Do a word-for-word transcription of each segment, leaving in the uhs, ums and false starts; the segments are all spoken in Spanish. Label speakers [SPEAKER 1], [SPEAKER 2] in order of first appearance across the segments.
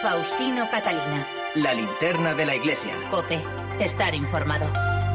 [SPEAKER 1] Faustino Catalina.
[SPEAKER 2] La linterna de la iglesia.
[SPEAKER 1] COPE. Estar informado.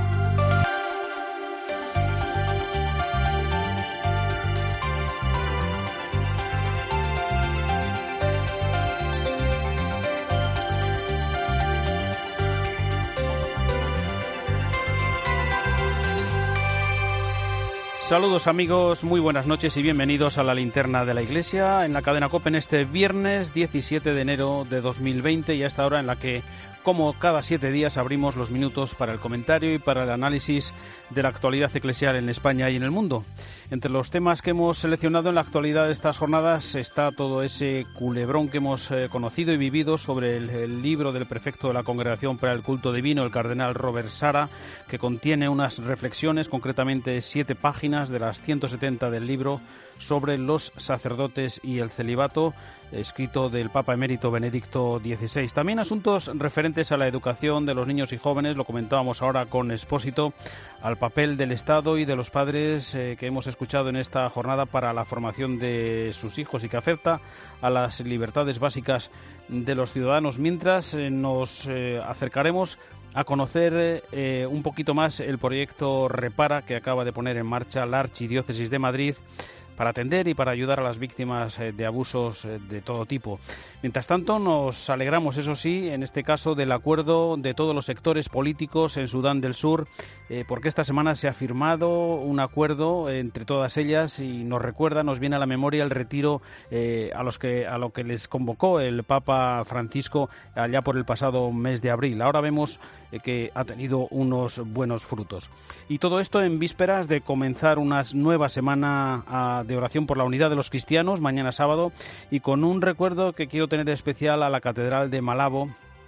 [SPEAKER 3] Saludos amigos, muy buenas noches y bienvenidos a la linterna de la iglesia en la cadena COPE en este viernes diecisiete de enero de dos mil veinte y a esta hora en la que, como cada siete días, abrimos los minutos para el comentario y para el análisis de la actualidad eclesial en España y en el mundo. Entre los temas que hemos seleccionado en la actualidad de estas jornadas está todo ese culebrón que hemos eh, conocido y vivido sobre el, el libro del prefecto de la Congregación para el Culto Divino, el cardenal Robert Sarah, que contiene unas reflexiones, concretamente siete páginas de las ciento setenta del libro, sobre los sacerdotes y el celibato, escrito del Papa Emérito Benedicto dieciséis. También asuntos referentes a la educación de los niños y jóvenes, lo comentábamos ahora con Expósito, al papel del Estado y de los padres eh, que hemos escuchado en esta jornada para la formación de sus hijos y que afecta a las libertades básicas de los ciudadanos. Mientras eh, nos eh, acercaremos a conocer eh, un poquito más el proyecto Repara que acaba de poner en marcha la Archidiócesis de Madrid para atender y para ayudar a las víctimas eh, de abusos eh, de todo tipo. Mientras tanto, nos alegramos, eso sí, en este caso, del acuerdo de todos los sectores políticos en Sudán del Sur, eh, porque esta semana se ha firmado un acuerdo entre todas ellas y nos recuerda, nos viene a la memoria el retiro eh, a los que a lo que les convocó el Papa Francisco allá por el pasado mes de abril. Ahora vemos eh, que ha tenido unos buenos frutos. Y todo esto en vísperas de comenzar una nueva semana a de oración por la unidad de los cristianos, mañana sábado, y con un recuerdo que quiero tener especial a la Catedral de Malabo,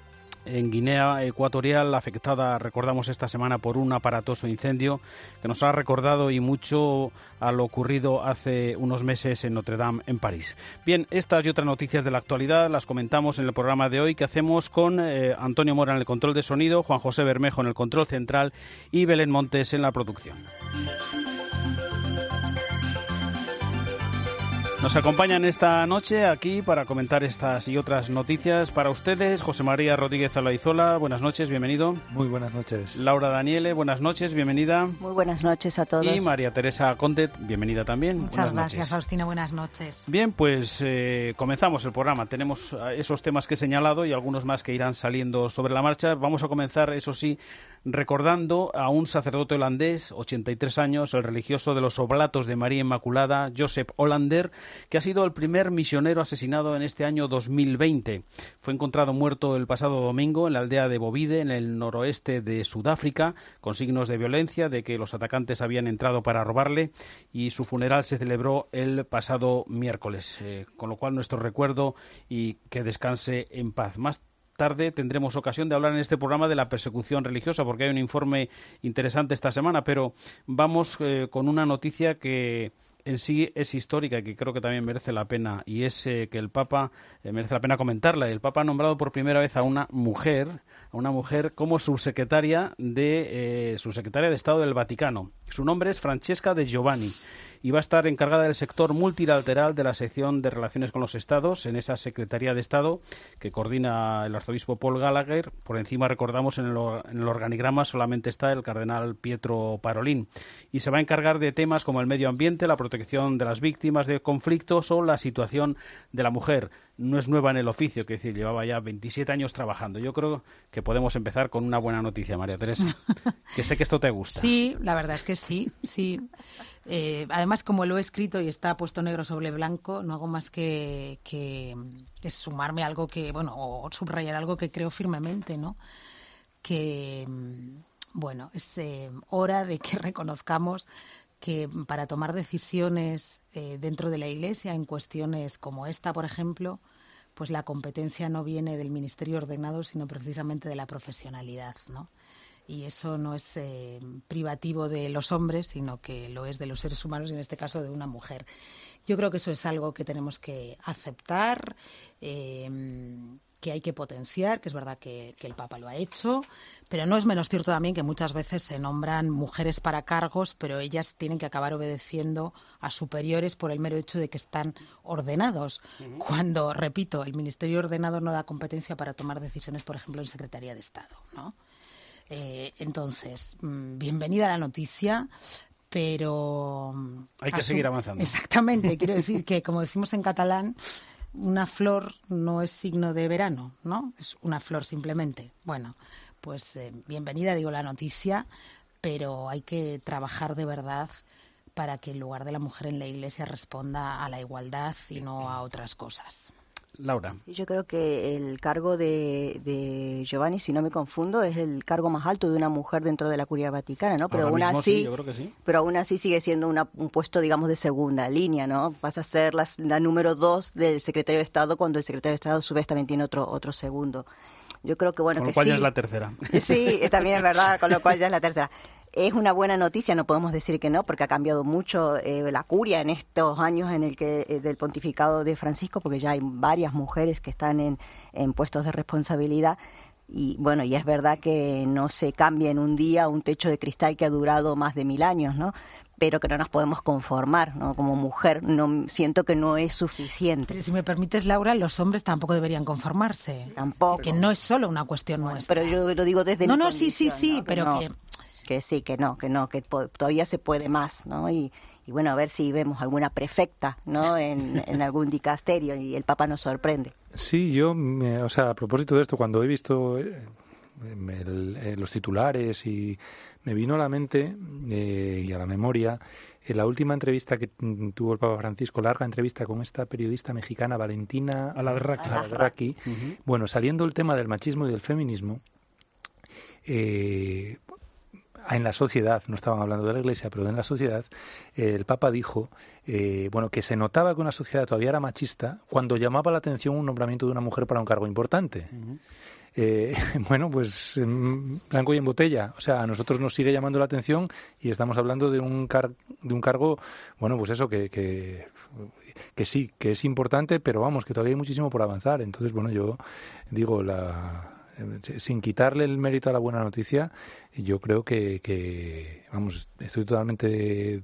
[SPEAKER 3] en Guinea Ecuatorial, afectada, recordamos, esta semana por un aparatoso incendio que nos ha recordado y mucho a lo ocurrido hace unos meses en Notre Dame, en París. Bien, estas y otras noticias de la actualidad las comentamos en el programa de hoy, que hacemos con eh, Antonio Mora en el control de sonido, Juan José Bermejo en el control central y Belén Montes en la producción. Nos acompañan esta noche aquí para comentar estas y otras noticias para ustedes José María Rodríguez Alaizola, buenas noches, bienvenido.
[SPEAKER 4] Muy buenas noches.
[SPEAKER 3] Laura Daniele, buenas noches, bienvenida.
[SPEAKER 5] Muy buenas noches a todos.
[SPEAKER 3] Y María Teresa Conte, bienvenida también.
[SPEAKER 6] Muchas
[SPEAKER 3] buenas
[SPEAKER 6] gracias,
[SPEAKER 3] noches.
[SPEAKER 6] Faustino, buenas noches.
[SPEAKER 3] Bien, pues eh, comenzamos el programa. Tenemos esos temas que he señalado y algunos más que irán saliendo sobre la marcha. Vamos a comenzar, eso sí, recordando a un sacerdote holandés, ochenta y tres años, el religioso de los Oblatos de María Inmaculada, Joseph Hollander, que ha sido el primer misionero asesinado en este año dos mil veinte. Fue encontrado muerto el pasado domingo en la aldea de Bovide, en el noroeste de Sudáfrica, con signos de violencia, de que los atacantes habían entrado para robarle, y su funeral se celebró el pasado miércoles, eh, con lo cual nuestro recuerdo y que descanse en paz. Más tarde tendremos ocasión de hablar en este programa de la persecución religiosa, porque hay un informe interesante esta semana, pero vamos eh, con una noticia que en sí es histórica y que creo que también merece la pena, y es eh, que el Papa, eh, merece la pena comentarla, el Papa ha nombrado por primera vez a una mujer, a una mujer como subsecretaria de, eh, subsecretaria de Estado del Vaticano. Su nombre es Francesca De Giovanni, y va a estar encargada del sector multilateral de la sección de Relaciones con los Estados en esa Secretaría de Estado que coordina el arzobispo Paul Gallagher. Por encima, recordamos, en el, en el organigrama solamente está el cardenal Pietro Parolin, y se va a encargar de temas como el medio ambiente, la protección de las víctimas de conflictos o la situación de la mujer. No es nueva en el oficio, que decir, llevaba ya veintisiete años trabajando. Yo creo que podemos empezar con una buena noticia, María Teresa, que sé que esto te gusta.
[SPEAKER 6] Sí, la verdad es que sí, sí. Eh, además, como lo he escrito y está puesto negro sobre blanco, no hago más que, que, que sumarme algo que, bueno, o subrayar algo que creo firmemente, ¿no? Que, bueno, es eh, hora de que reconozcamos que para tomar decisiones eh, dentro de la Iglesia en cuestiones como esta, por ejemplo, pues la competencia no viene del ministerio ordenado, sino precisamente de la profesionalidad, ¿no? Y eso no es eh, privativo de los hombres, sino que lo es de los seres humanos, y en este caso de una mujer. Yo creo que eso es algo que tenemos que aceptar, eh, que hay que potenciar, que es verdad que, que el Papa lo ha hecho, pero no es menos cierto también que muchas veces se nombran mujeres para cargos, pero ellas tienen que acabar obedeciendo a superiores por el mero hecho de que están ordenados. Uh-huh. Cuando, repito, el Ministerio Ordenado no da competencia para tomar decisiones, por ejemplo, en Secretaría de Estado, ¿no? Eh, entonces, mmm, bienvenida a la noticia, pero...
[SPEAKER 3] Hay que asu- seguir avanzando.
[SPEAKER 6] Exactamente, quiero decir que, como decimos en catalán, una flor no es signo de verano, ¿no? Es una flor simplemente. Bueno, pues eh, bienvenida, digo, la noticia, pero hay que trabajar de verdad para que el lugar de la mujer en la Iglesia responda a la igualdad y no a otras cosas.
[SPEAKER 3] Laura.
[SPEAKER 4] Yo creo que el cargo de, de Giovanni, si no me confundo, es el cargo más alto de una mujer dentro de la Curia Vaticana, ¿no? Pero
[SPEAKER 3] Ahora
[SPEAKER 4] aún
[SPEAKER 3] mismo
[SPEAKER 4] así,
[SPEAKER 3] sí, yo creo que sí.
[SPEAKER 4] pero aún así sigue siendo una, un puesto, digamos, de segunda línea, ¿no? Pasa a ser la, la número dos del secretario de Estado, cuando el secretario de Estado a su vez también tiene otro otro segundo. Yo creo que bueno
[SPEAKER 3] con lo
[SPEAKER 4] que
[SPEAKER 3] cual
[SPEAKER 4] sí.
[SPEAKER 3] ya es la tercera.
[SPEAKER 4] Sí, también es verdad, con lo cual ya es la tercera. Es una buena noticia, no podemos decir que no, porque ha cambiado mucho eh, la curia en estos años en el que eh, del pontificado de Francisco, porque ya hay varias mujeres que están en, en puestos de responsabilidad. Y bueno, y es verdad que no se cambia en un día un techo de cristal que ha durado más de mil años, ¿no? Pero que no nos podemos conformar, ¿no? Como mujer, no siento que no es suficiente.
[SPEAKER 6] Pero si me permites, Laura, los hombres tampoco deberían conformarse.
[SPEAKER 4] Tampoco.
[SPEAKER 6] Que no es solo una cuestión
[SPEAKER 4] bueno,
[SPEAKER 6] nuestra.
[SPEAKER 4] Pero yo lo digo desde
[SPEAKER 6] no,
[SPEAKER 4] mi
[SPEAKER 6] no,
[SPEAKER 4] condición,
[SPEAKER 6] sí, sí, sí,
[SPEAKER 4] ¿no?
[SPEAKER 6] pero
[SPEAKER 4] no,
[SPEAKER 6] que...
[SPEAKER 4] que sí, que no, que no, que po- todavía se puede más, ¿no? Y, y bueno, a ver si vemos alguna prefecta, ¿no? En, en algún dicasterio y el Papa nos sorprende.
[SPEAKER 5] Sí, yo, me, o sea, a propósito de esto, cuando he visto eh, el, eh, los titulares y me vino a la mente eh, y a la memoria eh, la última entrevista que tuvo el Papa Francisco, larga entrevista con esta periodista mexicana Valentina
[SPEAKER 3] Alarraqui.
[SPEAKER 5] Alarraqui. Uh-huh. Bueno, saliendo el tema del machismo y del feminismo, eh, en la sociedad, no estaban hablando de la Iglesia, pero en la sociedad, eh, el Papa dijo eh, bueno, que se notaba que una sociedad todavía era machista cuando llamaba la atención un nombramiento de una mujer para un cargo importante. Uh-huh. Eh, bueno, pues en blanco y en botella. O sea, a nosotros nos sigue llamando la atención y estamos hablando de un car- de un cargo, bueno, pues eso, que, que, que sí, que es importante, pero vamos, que todavía hay muchísimo por avanzar. Entonces, bueno, yo digo, la... sin quitarle el mérito a la buena noticia, yo creo que, que, vamos, estoy totalmente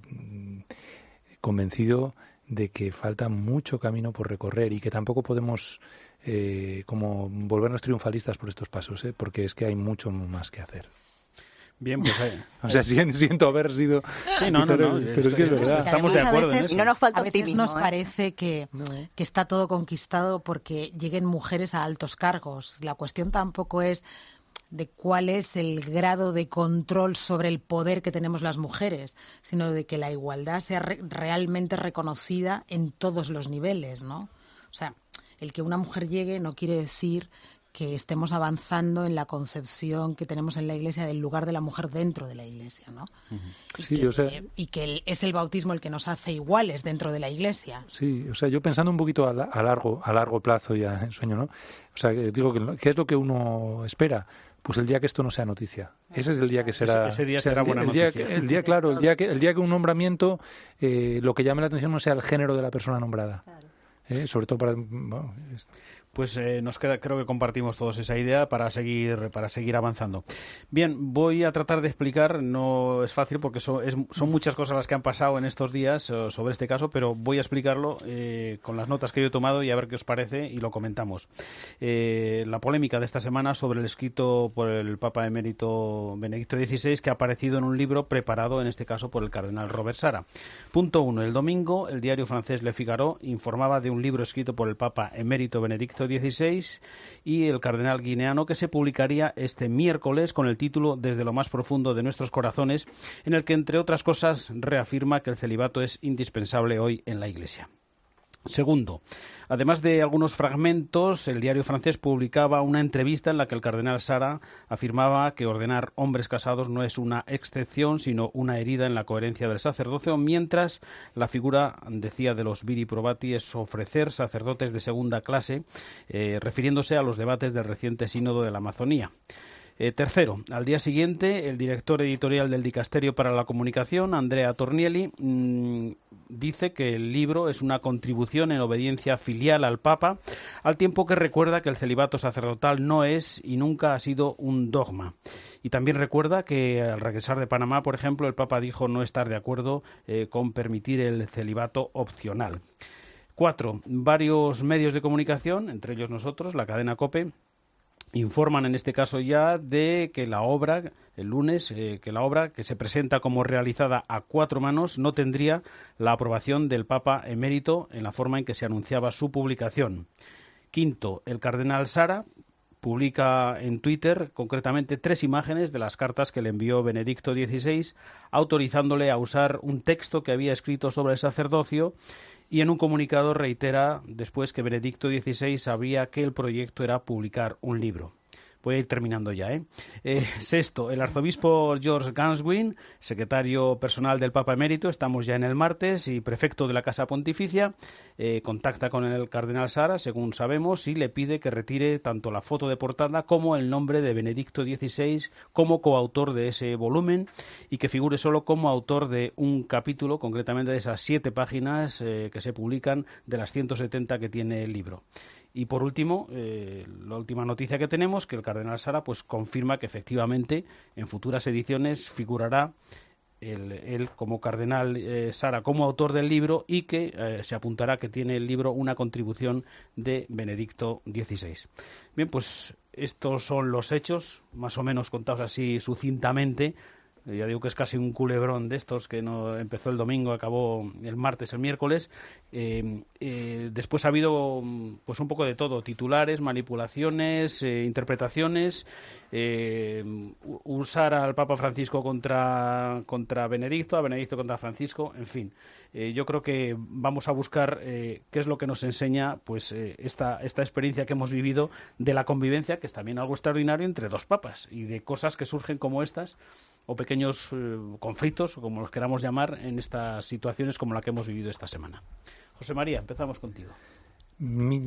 [SPEAKER 5] convencido de que falta mucho camino por recorrer y que tampoco podemos eh, como volvernos triunfalistas por estos pasos, ¿eh? Porque es que hay mucho más que hacer.
[SPEAKER 3] Bien, pues ahí.
[SPEAKER 5] O sea, siento haber sido...
[SPEAKER 3] Sí, no, no, no.
[SPEAKER 5] Pero, pero es que es verdad.
[SPEAKER 3] Estamos de acuerdo en eso.
[SPEAKER 4] Y no nos falta
[SPEAKER 6] a veces
[SPEAKER 4] optimismo,
[SPEAKER 6] nos
[SPEAKER 4] ¿eh?
[SPEAKER 6] parece que,
[SPEAKER 5] no.
[SPEAKER 6] que está todo conquistado porque lleguen mujeres a altos cargos. La cuestión tampoco es de cuál es el grado de control sobre el poder que tenemos las mujeres, sino de que la igualdad sea re- realmente reconocida en todos los niveles, ¿no? O sea, el que una mujer llegue no quiere decir que estemos avanzando en la concepción que tenemos en la Iglesia del lugar de la mujer dentro de la Iglesia, ¿no? Uh-huh.
[SPEAKER 5] Sí,
[SPEAKER 6] y que,
[SPEAKER 5] o sea,
[SPEAKER 6] y que el, es el bautismo el que nos hace iguales dentro de la Iglesia.
[SPEAKER 5] Sí, o sea, yo pensando un poquito a, la, a largo a largo plazo ya en sueño, ¿no? O sea, digo, que ¿qué es lo que uno espera? Pues el día que esto no sea noticia. Ese es el día que será...
[SPEAKER 3] Ese, ese día
[SPEAKER 5] o sea,
[SPEAKER 3] será
[SPEAKER 5] el,
[SPEAKER 3] buena
[SPEAKER 5] el día,
[SPEAKER 3] noticia.
[SPEAKER 5] El día, claro, el día que, el día que un nombramiento, eh, lo que llame la atención no sea el género de la persona nombrada. Claro. Eh, sobre todo para... Bueno, es...
[SPEAKER 3] Pues eh, nos queda, creo que compartimos todos esa idea para seguir para seguir avanzando. Bien, voy a tratar de explicar, no es fácil porque so, es, son muchas cosas las que han pasado en estos días uh, sobre este caso, pero voy a explicarlo eh, con las notas que yo he tomado y a ver qué os parece y lo comentamos. Eh, la polémica de esta semana sobre el escrito por el Papa emérito Benedicto dieciséis que ha aparecido en un libro preparado, en este caso, por el cardenal Robert Sarah. Punto uno. El domingo, el diario francés Le Figaro informaba de un libro escrito por el Papa emérito Benedicto dieciséis y el cardenal guineano que se publicaría este miércoles con el título Desde lo más profundo de nuestros corazones, en el que, entre otras cosas, reafirma que el celibato es indispensable hoy en la Iglesia. Segundo, además de algunos fragmentos, el diario francés publicaba una entrevista en la que el cardenal Sarah afirmaba que ordenar hombres casados no es una excepción, sino una herida en la coherencia del sacerdocio, mientras la figura, decía, de los viri probati es ofrecer sacerdotes de segunda clase, eh, refiriéndose a los debates del reciente sínodo de la Amazonía. Eh, tercero, al día siguiente, el director editorial del Dicasterio para la Comunicación, Andrea Tornielli, mmm, dice que el libro es una contribución en obediencia filial al Papa, al tiempo que recuerda que el celibato sacerdotal no es y nunca ha sido un dogma. Y también recuerda que al regresar de Panamá, por ejemplo, el Papa dijo no estar de acuerdo eh, con permitir el celibato opcional. Cuatro, varios medios de comunicación, entre ellos nosotros, la cadena COPE, informan en este caso ya de que la obra, el lunes, eh, que la obra que se presenta como realizada a cuatro manos no tendría la aprobación del Papa emérito en la forma en que se anunciaba su publicación. Quinto, el cardenal Sara publica en Twitter concretamente tres imágenes de las cartas que le envió Benedicto dieciséis, autorizándole a usar un texto que había escrito sobre el sacerdocio, y en un comunicado reitera después que Benedicto dieciséis sabía que el proyecto era publicar un libro. Voy a ir terminando ya, ¿eh? eh sexto, el arzobispo George Ganswin, secretario personal del Papa Emérito, estamos ya en el martes, y prefecto de la Casa Pontificia, eh, contacta con el cardenal Sara, según sabemos, y le pide que retire tanto la foto de portada como el nombre de Benedicto dieciséis como coautor de ese volumen, y que figure solo como autor de un capítulo, concretamente de esas siete páginas eh, que se publican de las ciento setenta que tiene el libro. Y por último, eh, la última noticia que tenemos, que el cardenal Sara pues confirma que efectivamente en futuras ediciones figurará él, él como cardenal eh, Sara como autor del libro, y que eh, se apuntará que tiene el libro una contribución de Benedicto dieciséis. Bien, pues estos son los hechos, más o menos contados así sucintamente. Ya digo que es casi un culebrón de estos que no empezó el domingo, acabó el martes, el miércoles. Eh, eh, después ha habido pues un poco de todo, titulares, manipulaciones, eh, interpretaciones, eh, usar al Papa Francisco contra, contra Benedicto, a Benedicto contra Francisco, en fin. Eh, yo creo que vamos a buscar eh, qué es lo que nos enseña pues eh, esta, esta experiencia que hemos vivido de la convivencia, que es también algo extraordinario entre dos papas, y de cosas que surgen como estas, o pequeños eh, conflictos, o como los queramos llamar, en estas situaciones como la que hemos vivido esta semana. José María, empezamos contigo.
[SPEAKER 5] Mi,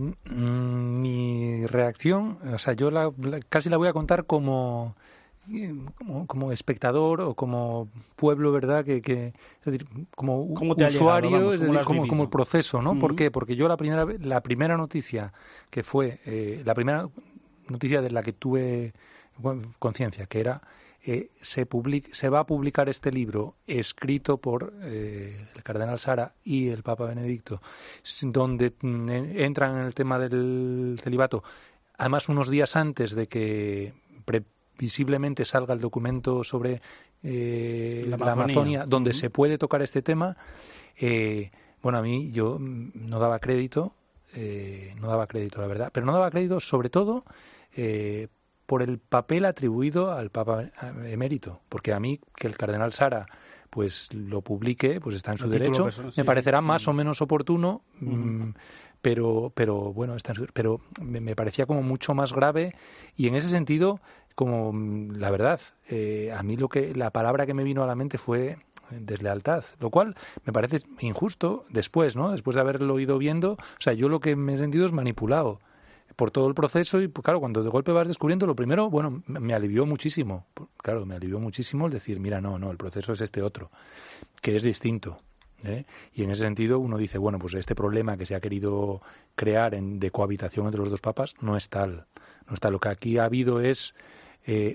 [SPEAKER 5] mi reacción, o sea, yo la, la, casi la voy a contar como, como, como espectador o como pueblo, ¿verdad? Que, que es decir, como usuario, llegado, vamos, es decir, como, como el proceso, ¿no? Uh-huh. ¿Por qué? Porque yo la primera la primera noticia que fue, eh, la primera noticia de la que tuve conciencia, que era Eh, se, public, se va a publicar este libro escrito por eh, el cardenal Sara y el Papa Benedicto, donde mm, entran en el tema del celibato, además unos días antes de que previsiblemente salga el documento sobre eh, la, la Amazonia, Amazonia donde uh-huh. se puede tocar este tema. Eh, bueno, a mí yo no daba crédito, eh, no daba crédito, la verdad, pero no daba crédito sobre todo eh, por el papel atribuido al Papa emérito, porque a mí que el cardenal Sara pues lo publique, pues está en su el derecho, persona, sí, me parecerá sí. más o menos oportuno, uh-huh. mmm, pero pero bueno, está en su, pero me, me parecía como mucho más grave, y en ese sentido, como la verdad, eh, a mí lo que la palabra que me vino a la mente fue deslealtad, lo cual me parece injusto después, ¿no? Después de haberlo ido viendo, o sea, yo lo que me he sentido es manipulado por todo el proceso, y claro, cuando de golpe vas descubriendo, lo primero, bueno, me alivió muchísimo, claro, me alivió muchísimo el decir, mira, no, no, el proceso es este otro, que es distinto, ¿eh? Y en ese sentido uno dice, bueno, pues este problema que se ha querido crear en, de cohabitación entre los dos papas no es tal, no es tal. Lo que aquí ha habido es eh,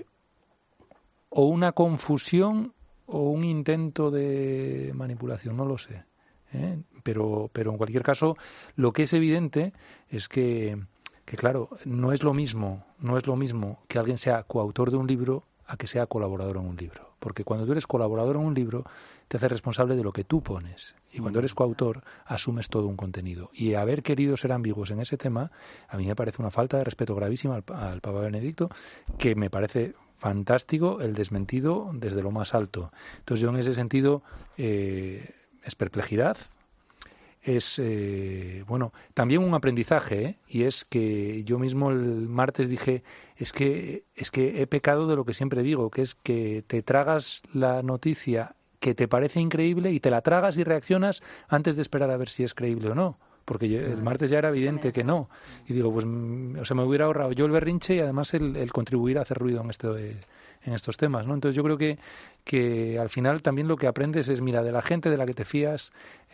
[SPEAKER 5] o una confusión o un intento de manipulación, no lo sé, ¿eh? pero, pero en cualquier caso, lo que es evidente es que que claro, no es lo mismo, no es lo mismo que alguien sea coautor de un libro a que sea colaborador en un libro. Porque cuando tú eres colaborador en un libro, te haces responsable de lo que tú pones. Y cuando eres coautor, asumes todo un contenido. Y haber querido ser ambiguos en ese tema, a mí me parece una falta de respeto gravísima al, al Papa Benedicto, que me parece fantástico el desmentido desde lo más alto. Entonces yo en ese sentido, eh, es perplejidad, es, eh, bueno, también un aprendizaje, ¿eh? Y es que yo mismo el martes dije, es que, es que he pecado de lo que siempre digo, que es que te tragas la noticia que te parece increíble y te la tragas y reaccionas antes de esperar a ver si es creíble o no. porque yo, el martes ya era evidente que no. Y digo, pues, o sea, me hubiera ahorrado yo el berrinche y además el, el contribuir a hacer ruido en esto de, en estos temas, ¿no? Entonces yo creo que, que al final también lo que aprendes es, mira, de la gente de la que te fías,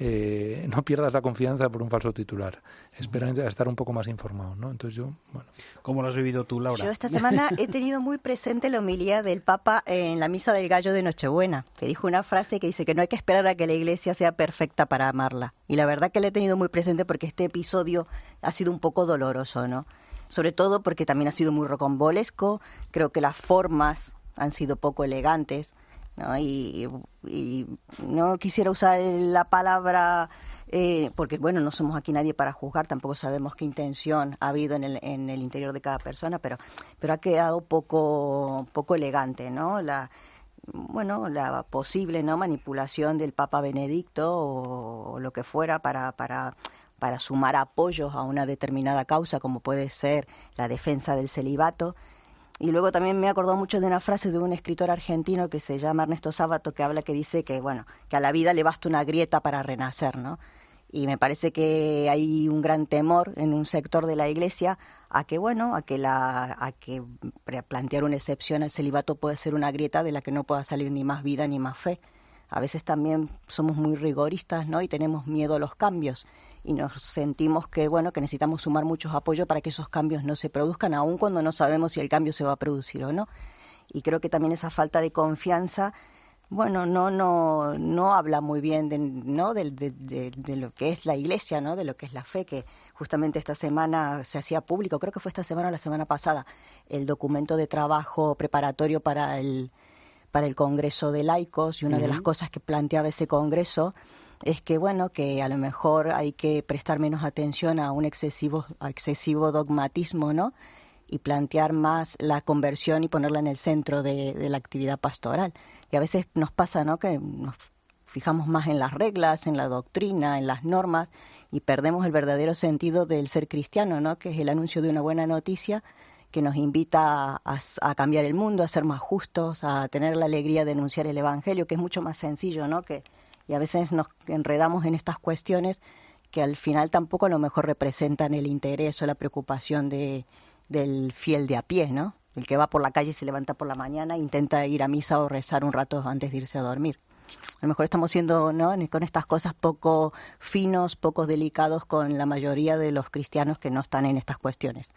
[SPEAKER 5] eh, no pierdas la confianza por un falso titular. Espera a estar un poco más informado, ¿no? Entonces yo, bueno.
[SPEAKER 3] ¿Cómo lo has vivido tú, Laura?
[SPEAKER 4] Yo esta semana he tenido muy presente la homilía del Papa en la misa del gallo de Nochebuena, que dijo una frase que dice que no hay que esperar a que la Iglesia sea perfecta para amarla. Y la verdad que la he tenido muy presente porque este episodio ha sido un poco doloroso, ¿no? Sobre todo porque también ha sido muy rocambolesco. Creo que las formas han sido poco elegantes, ¿no? Y, y no quisiera usar la palabra, eh, porque bueno, no somos aquí nadie para juzgar, tampoco sabemos qué intención ha habido en el, en el interior de cada persona, pero, pero ha quedado poco, poco elegante, ¿no? La, bueno, la posible, ¿no?, manipulación del Papa Benedicto o, o lo que fuera para, para, para sumar apoyos a una determinada causa, como puede ser la defensa del celibato. Y luego también me he acordado mucho de una frase de un escritor argentino que se llama Ernesto Sábato, que habla, que dice que, bueno, que a la vida le basta una grieta para renacer, ¿no? Y me parece que hay un gran temor en un sector de la Iglesia a que, bueno, a que la a que plantear una excepción al celibato puede ser una grieta de la que no pueda salir ni más vida ni más fe. A veces también somos muy rigoristas, ¿no? Y tenemos miedo a los cambios y nos sentimos que, bueno, que necesitamos sumar muchos apoyos para que esos cambios no se produzcan, aun cuando no sabemos si el cambio se va a producir o no. Y creo que también esa falta de confianza, bueno, no no no habla muy bien de, ¿no?, de, de, de, de lo que es la Iglesia, ¿no?, de lo que es la fe, que justamente esta semana se hacía público, creo que fue esta semana o la semana pasada, el documento de trabajo preparatorio para el para el Congreso de Laicos, y una uh-huh. de las cosas que planteaba ese Congreso es que, bueno, que a lo mejor hay que prestar menos atención a un excesivo, a excesivo dogmatismo, ¿no?, y plantear más la conversión y ponerla en el centro de, de la actividad pastoral. Y a veces nos pasa, ¿no?, que nos fijamos más en las reglas, en la doctrina, en las normas, y perdemos el verdadero sentido del ser cristiano, ¿no?, que es el anuncio de una buena noticia que nos invita a, a cambiar el mundo, a ser más justos, a tener la alegría de anunciar el Evangelio, que es mucho más sencillo, ¿no?, que, y a veces nos enredamos en estas cuestiones que al final tampoco a lo mejor representan el interés o la preocupación de, del fiel de a pie, ¿no?, el que va por la calle y se levanta por la mañana e intenta ir a misa o rezar un rato antes de irse a dormir. A lo mejor estamos siendo, ¿no?, con estas cosas poco finos, poco delicados con la mayoría de los cristianos que no están en estas cuestiones.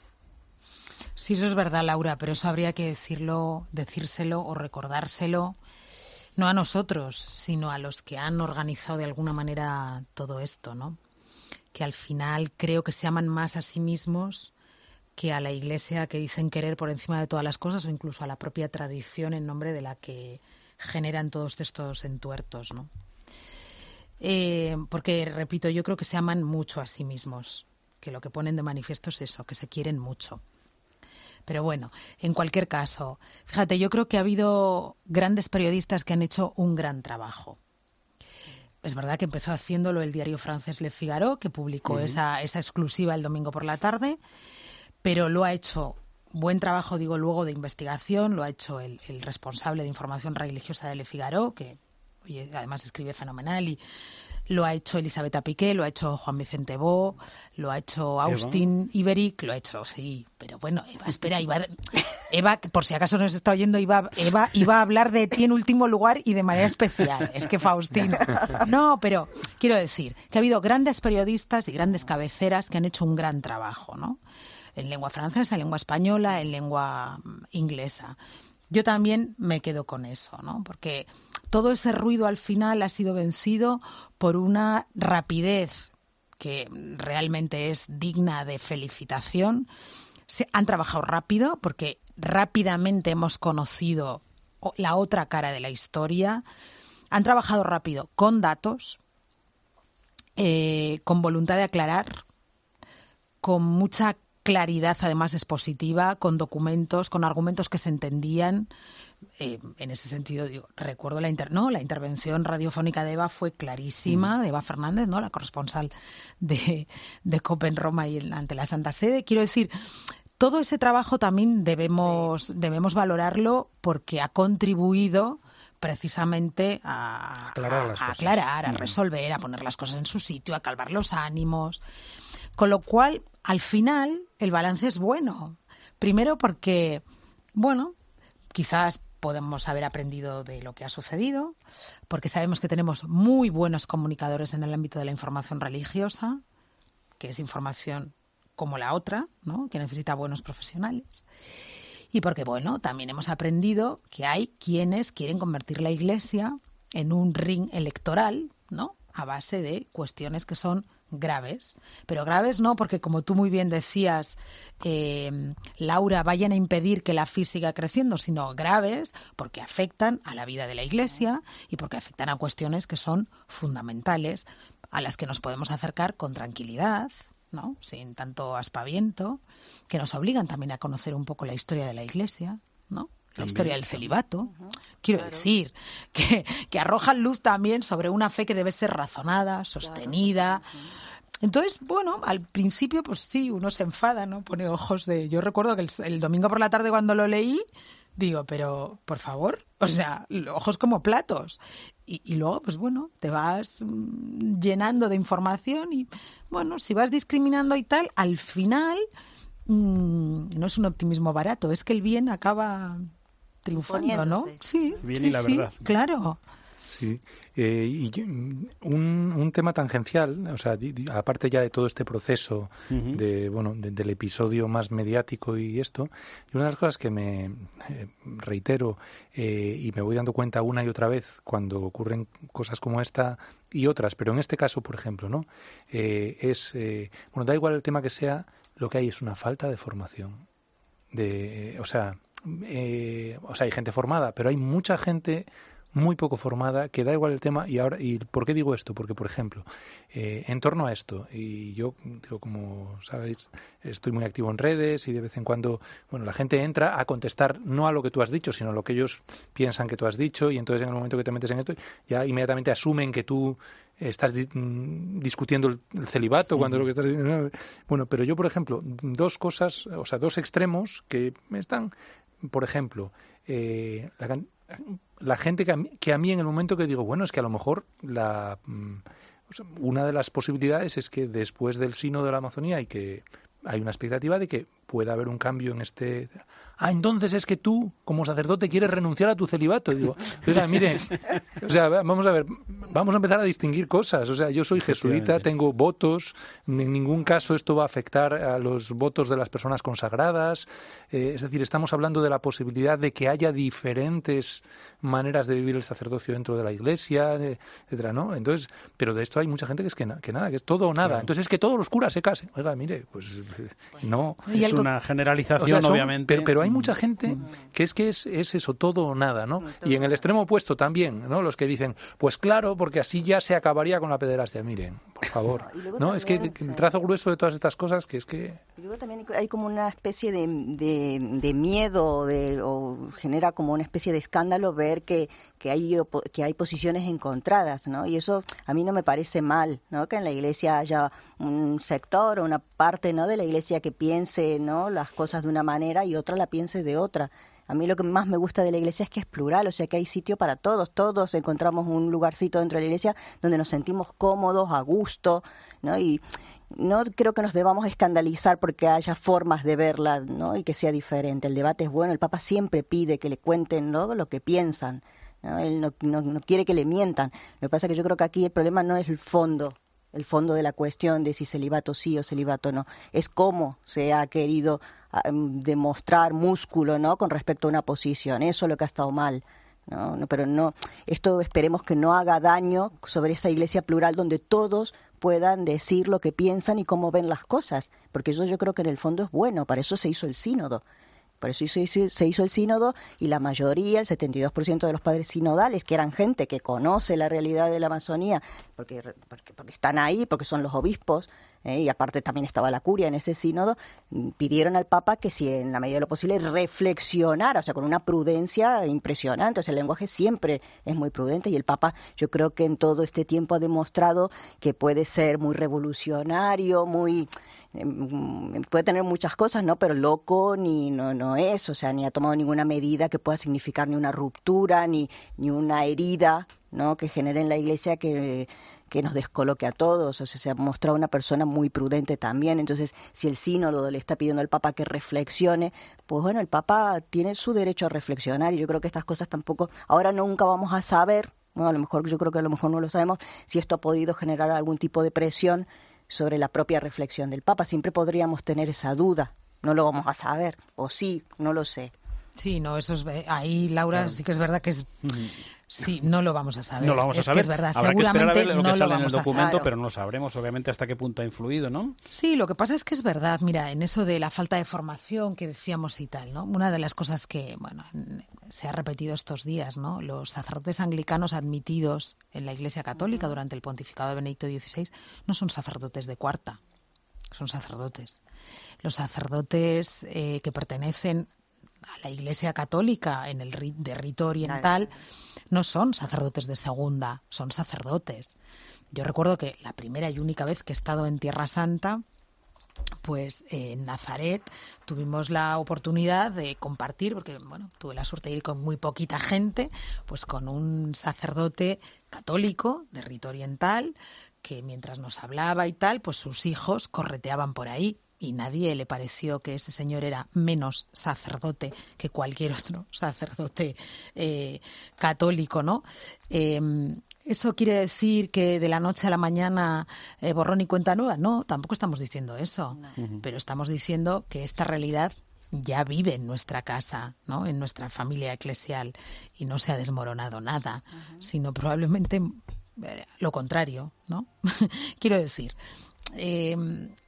[SPEAKER 6] Sí, eso es verdad, Laura, pero eso habría que decirlo, decírselo o recordárselo, no a nosotros, sino a los que han organizado de alguna manera todo esto, ¿no? Que al final creo que se aman más a sí mismos que a la Iglesia que dicen querer por encima de todas las cosas, o incluso a la propia tradición en nombre de la que generan todos estos entuertos, ¿no? Eh, porque, repito, yo creo que se aman mucho a sí mismos, que lo que ponen de manifiesto es eso, que se quieren mucho. Pero bueno, en cualquier caso, fíjate, yo creo que ha habido grandes periodistas que han hecho un gran trabajo. Es verdad que empezó haciéndolo el diario francés Le Figaro, que publicó uh-huh. esa, esa exclusiva el domingo por la tarde, pero lo ha hecho, buen trabajo, digo luego, de investigación, lo ha hecho el, el responsable de información religiosa de Le Figaro, que oye, además escribe fenomenal, y lo ha hecho Elisabetta Piqué, lo ha hecho Juan Vicente Bo, lo ha hecho Austin Iberic, lo ha hecho, sí, pero bueno, Eva, espera, Eva, Eva, por si acaso nos está oyendo, Eva, Eva iba a hablar de ti en último lugar y de manera especial, es que Faustino. No, pero quiero decir que ha habido grandes periodistas y grandes cabeceras que han hecho un gran trabajo, ¿no? En lengua francesa, en lengua española, en lengua inglesa. Yo también me quedo con eso, ¿no? Porque todo ese ruido al final ha sido vencido por una rapidez que realmente es digna de felicitación. Se han trabajado rápido porque rápidamente hemos conocido la otra cara de la historia. Han trabajado rápido con datos, eh, con voluntad de aclarar, con mucha claridad además expositiva, con documentos, con argumentos que se entendían. Eh, en ese sentido, digo, recuerdo la, inter- no, la intervención radiofónica de Eva fue clarísima, mm. de Eva Fernández, ¿no?, la corresponsal de, de COPE en Roma y en, ante la Santa Sede. Quiero decir, todo ese trabajo también debemos, sí. debemos valorarlo porque ha contribuido precisamente a
[SPEAKER 5] aclarar, las
[SPEAKER 6] a, a,
[SPEAKER 5] cosas.
[SPEAKER 6] aclarar, a resolver, a poner las cosas en su sitio, a calmar los ánimos. Con lo cual, al final, el balance es bueno. Primero porque, bueno, quizás podemos haber aprendido de lo que ha sucedido, porque sabemos que tenemos muy buenos comunicadores en el ámbito de la información religiosa, que es información como la otra, ¿no? Que necesita buenos profesionales. Y porque, bueno, también hemos aprendido que hay quienes quieren convertir la Iglesia en un ring electoral, ¿no? A base de cuestiones que son graves. Pero graves no porque, como tú muy bien decías, eh, Laura, vayan a impedir que la F I siga creciendo, sino graves porque afectan a la vida de la Iglesia y porque afectan a cuestiones que son fundamentales, a las que nos podemos acercar con tranquilidad, ¿no? Sin tanto aspaviento, que nos obligan también a conocer un poco la historia de la Iglesia, ¿no? La también, historia del celibato. Uh-huh. Quiero claro. decir que, que arrojan luz también sobre una fe que debe ser razonada, sostenida. Claro. Uh-huh. Entonces, bueno, al principio, pues sí, uno se enfada, ¿no? Pone ojos de... Yo recuerdo que el, el domingo por la tarde cuando lo leí, digo, pero, por favor, o sea, ojos como platos. Y, y luego, pues bueno, te vas llenando de información y, bueno, si vas discriminando y tal, al final mmm, no es un optimismo barato, es que el bien acaba triunfando, ¿no? Sí,
[SPEAKER 3] bien
[SPEAKER 6] sí,
[SPEAKER 3] y la
[SPEAKER 6] sí,
[SPEAKER 3] verdad.
[SPEAKER 6] Claro.
[SPEAKER 5] Sí, eh, y un, un tema tangencial, o sea, aparte ya de todo este proceso uh-huh. de bueno de, del episodio más mediático y esto, y una de las cosas que me eh, reitero eh, y me voy dando cuenta una y otra vez cuando ocurren cosas como esta y otras, pero en este caso, por ejemplo, ¿no? Eh, es eh, bueno, da igual el tema que sea, lo que hay es una falta de formación, de, o sea, eh, o sea, hay gente formada, pero hay mucha gente muy poco formada, que da igual el tema. Y ahora, ¿y por qué digo esto? Porque, por ejemplo, eh, en torno a esto, y yo, digo, como sabéis, estoy muy activo en redes y de vez en cuando, bueno, la gente entra a contestar no a lo que tú has dicho, sino a lo que ellos piensan que tú has dicho, y entonces en el momento que te metes en esto, ya inmediatamente asumen que tú estás di- discutiendo el, el celibato, sí. Cuando lo que estás diciendo... Bueno, pero yo, por ejemplo, dos cosas, o sea, dos extremos que están, por ejemplo, eh, la La gente que a, mí, que a mí en el momento que digo, bueno, es que a lo mejor la o sea, una de las posibilidades es que después del sínodo de la Amazonía y que hay una expectativa de que pueda haber un cambio en este... Ah, entonces es que tú, como sacerdote, quieres renunciar a tu celibato. Y digo, oiga, mire, o sea, vamos a ver, vamos a empezar a distinguir cosas. O sea, yo soy jesuita, tengo votos, en ningún caso esto va a afectar a los votos de las personas consagradas. Eh, es decir, estamos hablando de la posibilidad de que haya diferentes maneras de vivir el sacerdocio dentro de la Iglesia, etcétera, ¿no? Entonces, pero de esto hay mucha gente que es que, na- que nada, que es todo o nada. Claro. Entonces es que todos los curas se casen. Oiga, mire, pues no.
[SPEAKER 3] Es algo... una generalización, o sea, son, obviamente.
[SPEAKER 5] Pero, pero hay mucha gente que es que es, es eso, todo o nada, ¿no? Y en el extremo opuesto también, ¿no? Los que dicen, pues claro, porque así ya se acabaría con la pederastia. Miren, por favor, ¿no? Es que el trazo grueso de todas estas cosas que es que...
[SPEAKER 4] Y luego también hay como una especie de, de, de miedo de, o genera como una especie de escándalo ver que, que, hay, que hay posiciones encontradas, ¿no? Y eso a mí no me parece mal, ¿no? Que en la Iglesia haya un sector o una parte, ¿no? de la Iglesia que piense, ¿no? las cosas de una manera y otra la piense de otra. A mí lo que más me gusta de la Iglesia es que es plural, o sea que hay sitio para todos. Todos encontramos un lugarcito dentro de la Iglesia donde nos sentimos cómodos, a gusto, ¿no? Y no creo que nos debamos escandalizar porque haya formas de verla, ¿no? y que sea diferente. El debate es bueno, el Papa siempre pide que le cuenten, ¿no? lo que piensan, ¿no? Él no, no, no quiere que le mientan. Lo que pasa es que yo creo que aquí el problema no es el fondo, el fondo de la cuestión de si celibato sí o celibato no, es cómo se ha querido um, demostrar músculo, ¿no? con respecto a una posición. Eso es lo que ha estado mal. No, no, pero no, esto esperemos que no haga daño sobre esa Iglesia plural donde todos puedan decir lo que piensan y cómo ven las cosas, porque eso yo creo que en el fondo es bueno, para eso se hizo el sínodo. Por eso se hizo, se hizo el sínodo y la mayoría, el setenta y dos por ciento de los padres sinodales, que eran gente que conoce la realidad de la Amazonía, porque, porque, porque están ahí, porque son los obispos, ¿eh? Y aparte también estaba la curia en ese sínodo, pidieron al Papa que si en la medida de lo posible reflexionara, o sea, con una prudencia impresionante. O sea, el lenguaje siempre es muy prudente y el Papa, yo creo que en todo este tiempo ha demostrado que puede ser muy revolucionario, muy... puede tener muchas cosas, ¿no? Pero loco ni no, no es, o sea, ni ha tomado ninguna medida que pueda significar ni una ruptura, ni, ni una herida, ¿no? Que genere en la Iglesia que... que nos descoloque a todos. O sea, se ha mostrado una persona muy prudente también. Entonces, si el sínodo le está pidiendo al Papa que reflexione, pues bueno, el Papa tiene su derecho a reflexionar, y yo creo que estas cosas tampoco, ahora nunca vamos a saber, bueno, a lo mejor, yo creo que a lo mejor no lo sabemos, si esto ha podido generar algún tipo de presión sobre la propia reflexión del Papa. Siempre podríamos tener esa duda, no lo vamos a saber, o sí, no lo sé.
[SPEAKER 6] Sí, no, eso es ahí, Laura, claro. Sí que es verdad que es... Sí, no lo vamos a saber.
[SPEAKER 3] No lo vamos a
[SPEAKER 6] es
[SPEAKER 3] saber.
[SPEAKER 6] Que es verdad,
[SPEAKER 3] Habrá
[SPEAKER 6] seguramente
[SPEAKER 3] que esperar a ver lo
[SPEAKER 6] no
[SPEAKER 3] que sale
[SPEAKER 6] lo vamos
[SPEAKER 3] en el documento,
[SPEAKER 6] a
[SPEAKER 3] pero no sabremos, obviamente, hasta qué punto ha influido, ¿no?
[SPEAKER 6] Sí, lo que pasa es que es verdad, mira, en eso de la falta de formación que decíamos y tal, ¿no? Una de las cosas que, bueno, se ha repetido estos días, ¿no? Los sacerdotes anglicanos admitidos en la Iglesia Católica durante el pontificado de Benedicto dieciséis no son sacerdotes de cuarta, son sacerdotes. Los sacerdotes eh, que pertenecen a la Iglesia Católica en el rit de rito oriental no son sacerdotes de segunda, son sacerdotes. Yo recuerdo que la primera y única vez que he estado en Tierra Santa, pues eh, en Nazaret tuvimos la oportunidad de compartir, porque bueno, tuve la suerte de ir con muy poquita gente, pues con un sacerdote católico de rito oriental que mientras nos hablaba y tal, pues sus hijos correteaban por ahí. Y nadie le pareció que ese señor era menos sacerdote que cualquier otro sacerdote eh, católico, ¿no? Eh, ¿Eso quiere decir que de la noche a la mañana eh, borrón y cuenta nueva? No, tampoco estamos diciendo eso. No. Pero estamos diciendo que esta realidad ya vive en nuestra casa, ¿no? En nuestra familia eclesial, y no se ha desmoronado nada, uh-huh. sino probablemente eh, lo contrario, ¿no? Quiero decir... Eh,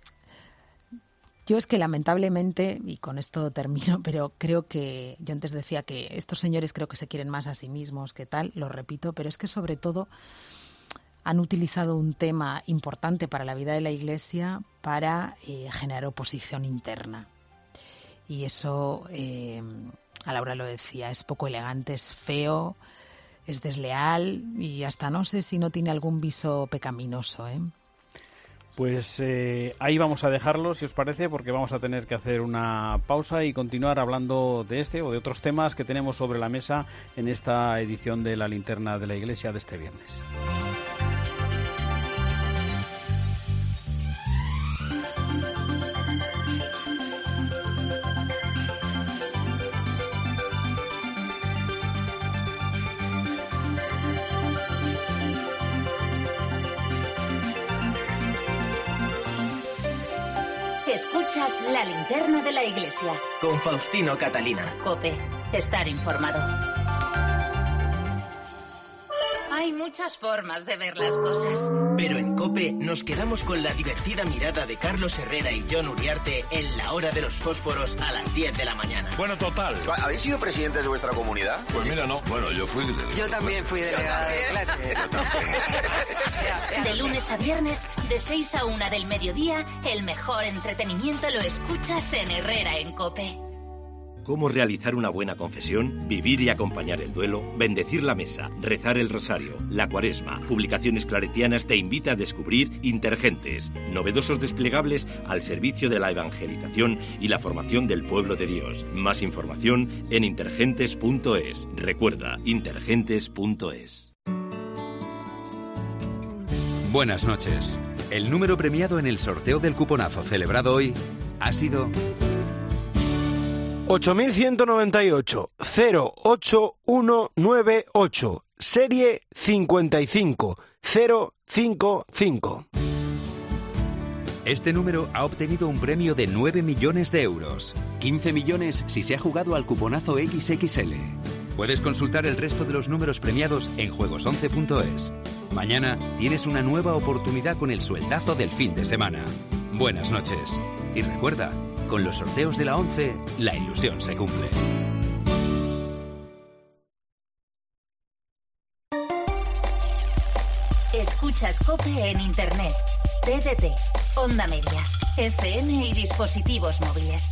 [SPEAKER 6] Yo es que lamentablemente, y con esto termino, pero creo que, yo antes decía que estos señores creo que se quieren más a sí mismos que tal, lo repito, pero es que sobre todo han utilizado un tema importante para la vida de la Iglesia para eh, generar oposición interna. Y eso, eh, a Laura lo decía, es poco elegante, es feo, es desleal y hasta no sé si no tiene algún viso pecaminoso, ¿eh?
[SPEAKER 3] Pues eh, ahí vamos a dejarlo, si os parece, porque vamos a tener que hacer una pausa y continuar hablando de este o de otros temas que tenemos sobre la mesa en esta edición de La Linterna de la Iglesia de este viernes.
[SPEAKER 1] Escuchas La Linterna de la Iglesia.
[SPEAKER 2] Con Faustino Catalina.
[SPEAKER 1] COPE. Estar informado. Hay muchas formas de ver las cosas.
[SPEAKER 2] Pero en COPE nos quedamos con la divertida mirada de Carlos Herrera y Jon Uriarte en La Hora de los Fósforos a las diez de la mañana.
[SPEAKER 7] Bueno, total.
[SPEAKER 8] ¿Habéis sido presidentes de vuestra comunidad?
[SPEAKER 7] Pues mira, no. Bueno, yo fui... De...
[SPEAKER 9] Yo también fui delegada de clase.
[SPEAKER 1] De lunes a viernes, de seis a una del mediodía, el mejor entretenimiento lo escuchas en Herrera en COPE.
[SPEAKER 10] Cómo realizar una buena confesión, vivir y acompañar el duelo, bendecir la mesa, rezar el rosario, la cuaresma. Publicaciones Claretianas te invita a descubrir Intergentes, novedosos desplegables al servicio de la evangelización y la formación del pueblo de Dios. Más información en intergentes punto es. Recuerda, intergentes punto es.
[SPEAKER 11] Buenas noches. El número premiado en el sorteo del cuponazo celebrado hoy ha sido...
[SPEAKER 12] ocho mil ciento noventa y ocho, cero ocho uno nueve ocho, serie cincuenta y cinco cero cinco cinco.
[SPEAKER 11] Este número ha obtenido un premio de nueve millones de euros. quince millones si se ha jugado al cuponazo equis equis ele. Puedes consultar el resto de los números premiados en juegos once punto es. Mañana tienes una nueva oportunidad con el sueldazo del fin de semana. Buenas noches. Y recuerda, con los sorteos de la once, la ilusión se cumple.
[SPEAKER 1] Escuchas COPE en Internet, T D T, Onda Media, F M y dispositivos móviles.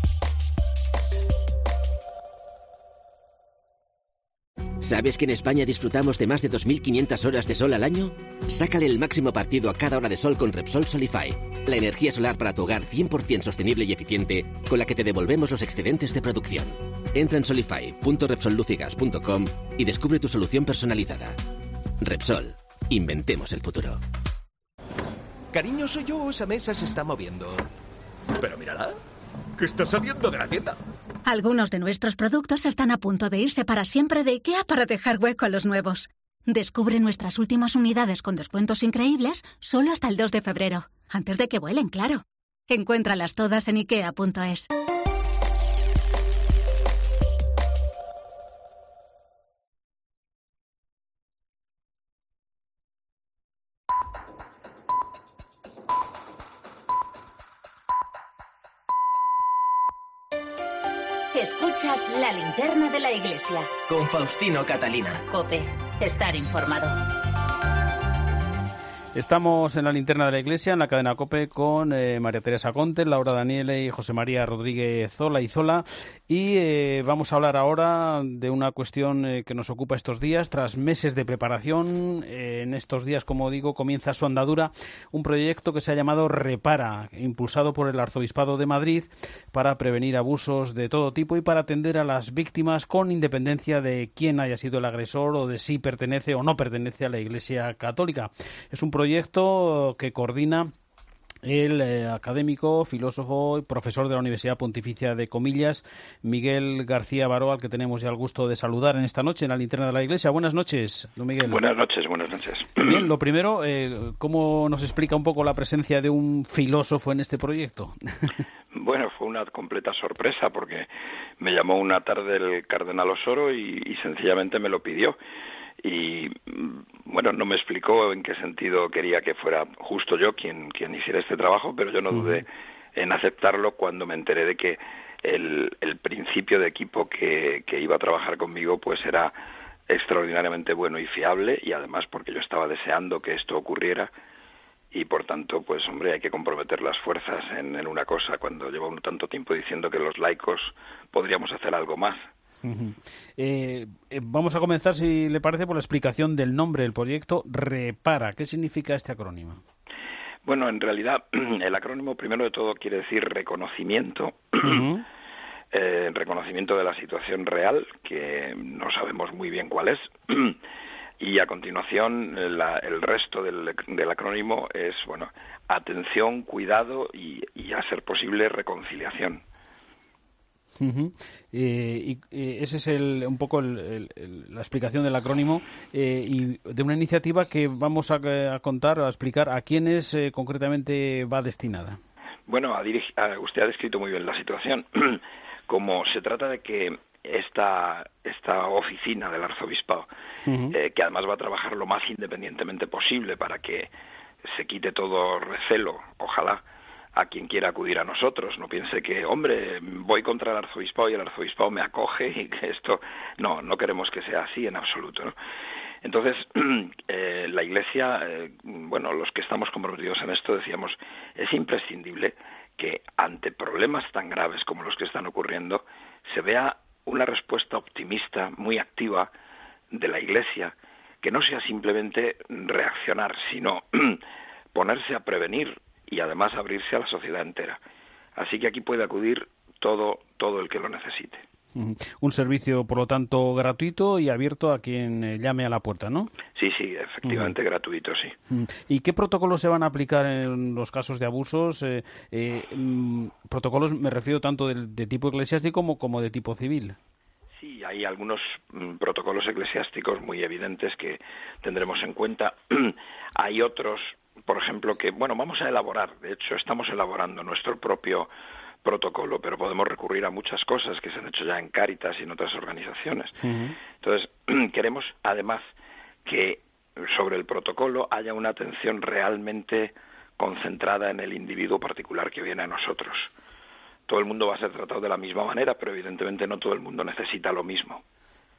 [SPEAKER 13] ¿Sabes que en España disfrutamos de más de dos mil quinientas horas de sol al año? Sácale el máximo partido a cada hora de sol con Repsol Solify, la energía solar para tu hogar cien por ciento sostenible y eficiente con la que te devolvemos los excedentes de producción. Entra en solify punto repsol luz y gas punto com y descubre tu solución personalizada. Repsol, inventemos el futuro.
[SPEAKER 14] Cariño, ¿soy yo o esa mesa se está moviendo? Pero mírala, que está saliendo de la tienda.
[SPEAKER 15] Algunos de nuestros productos están a punto de irse para siempre de IKEA para dejar hueco a los nuevos. Descubre nuestras últimas unidades con descuentos increíbles solo hasta el dos de febrero. Antes de que vuelen, claro. Encuéntralas todas en ikea punto es.
[SPEAKER 1] Escuchas La Linterna de la Iglesia.
[SPEAKER 2] Con Faustino Catalina.
[SPEAKER 1] COPE. Estar informado.
[SPEAKER 3] Estamos en La Linterna de la Iglesia, en la cadena COPE, con eh, María Teresa Conte, Laura Daniele y José María Rodríguez Zola y Zola. Y eh, vamos a hablar ahora de una cuestión eh, que nos ocupa estos días. Tras meses de preparación, eh, en estos días, como digo, comienza su andadura un proyecto que se ha llamado Repara, impulsado por el Arzobispado de Madrid para prevenir abusos de todo tipo y para atender a las víctimas con independencia de quién haya sido el agresor o de si pertenece o no pertenece a la Iglesia Católica. Es un proyecto proyecto que coordina el eh, académico, filósofo y profesor de la Universidad Pontificia de Comillas, Miguel García Baró, al que tenemos ya el gusto de saludar en esta noche en la Linterna de la Iglesia. Buenas noches, don Miguel.
[SPEAKER 16] Buenas noches, buenas noches.
[SPEAKER 3] Bien, lo primero, eh, ¿cómo nos explica un poco la presencia de un filósofo en este proyecto?
[SPEAKER 16] Bueno, fue una completa sorpresa porque me llamó una tarde el cardenal Osoro y, y sencillamente me lo pidió. Y bueno, no me explicó en qué sentido quería que fuera justo yo quien, quien hiciera este trabajo, pero yo no dudé en aceptarlo cuando me enteré de que el, el principio de equipo que, que iba a trabajar conmigo pues era extraordinariamente bueno y fiable, y además porque yo estaba deseando que esto ocurriera y por tanto, pues hombre, hay que comprometer las fuerzas en, en una cosa cuando llevo un tanto tiempo diciendo que los laicos podríamos hacer algo más.
[SPEAKER 3] Uh-huh. eh, eh, vamos a comenzar, si le parece, por la explicación del nombre del proyecto Repara. ¿Qué significa este acrónimo?
[SPEAKER 16] Bueno, en realidad el acrónimo primero de todo quiere decir reconocimiento, uh-huh. eh, reconocimiento de la situación real, que no sabemos muy bien cuál es, y a continuación la, el resto del, del acrónimo es, bueno, atención, cuidado y, y a ser posible reconciliación.
[SPEAKER 3] Uh-huh. Eh, y eh, ese es el, un poco el, el, el, la explicación del acrónimo eh, y de una iniciativa que vamos a, a contar, a explicar a quiénes eh, concretamente va destinada.
[SPEAKER 16] Bueno, a dirig- a, usted ha descrito muy bien la situación. Como se trata de que esta, esta oficina del arzobispado, uh-huh. eh, que además va a trabajar lo más independientemente posible para que se quite todo recelo, ojalá, a quien quiera acudir a nosotros, no piense que, hombre, voy contra el arzobispado y el arzobispado me acoge y que esto... No, no queremos que sea así en absoluto, ¿no? Entonces, eh, la Iglesia, eh, bueno, los que estamos comprometidos en esto decíamos, es imprescindible que ante problemas tan graves como los que están ocurriendo, se vea una respuesta optimista, muy activa de la Iglesia, que no sea simplemente reaccionar, sino ponerse a prevenir y además abrirse a la sociedad entera. Así que aquí puede acudir todo todo el que lo necesite.
[SPEAKER 3] Un servicio, por lo tanto, gratuito y abierto a quien eh, llame a la puerta, ¿no?
[SPEAKER 16] Sí, sí, efectivamente, uh-huh. gratuito, sí.
[SPEAKER 3] ¿Y qué protocolos se van a aplicar en los casos de abusos? Eh, eh, protocolos, me refiero tanto de, de tipo eclesiástico como, como de tipo civil.
[SPEAKER 16] Sí, hay algunos mm, protocolos eclesiásticos muy evidentes que tendremos en cuenta. Hay otros, por ejemplo, que, bueno, vamos a elaborar, de hecho estamos elaborando nuestro propio protocolo, pero podemos recurrir a muchas cosas que se han hecho ya en Cáritas y en otras organizaciones. Uh-huh. Entonces, queremos además que sobre el protocolo haya una atención realmente concentrada en el individuo particular que viene a nosotros. Todo el mundo va a ser tratado de la misma manera, pero evidentemente no todo el mundo necesita lo mismo.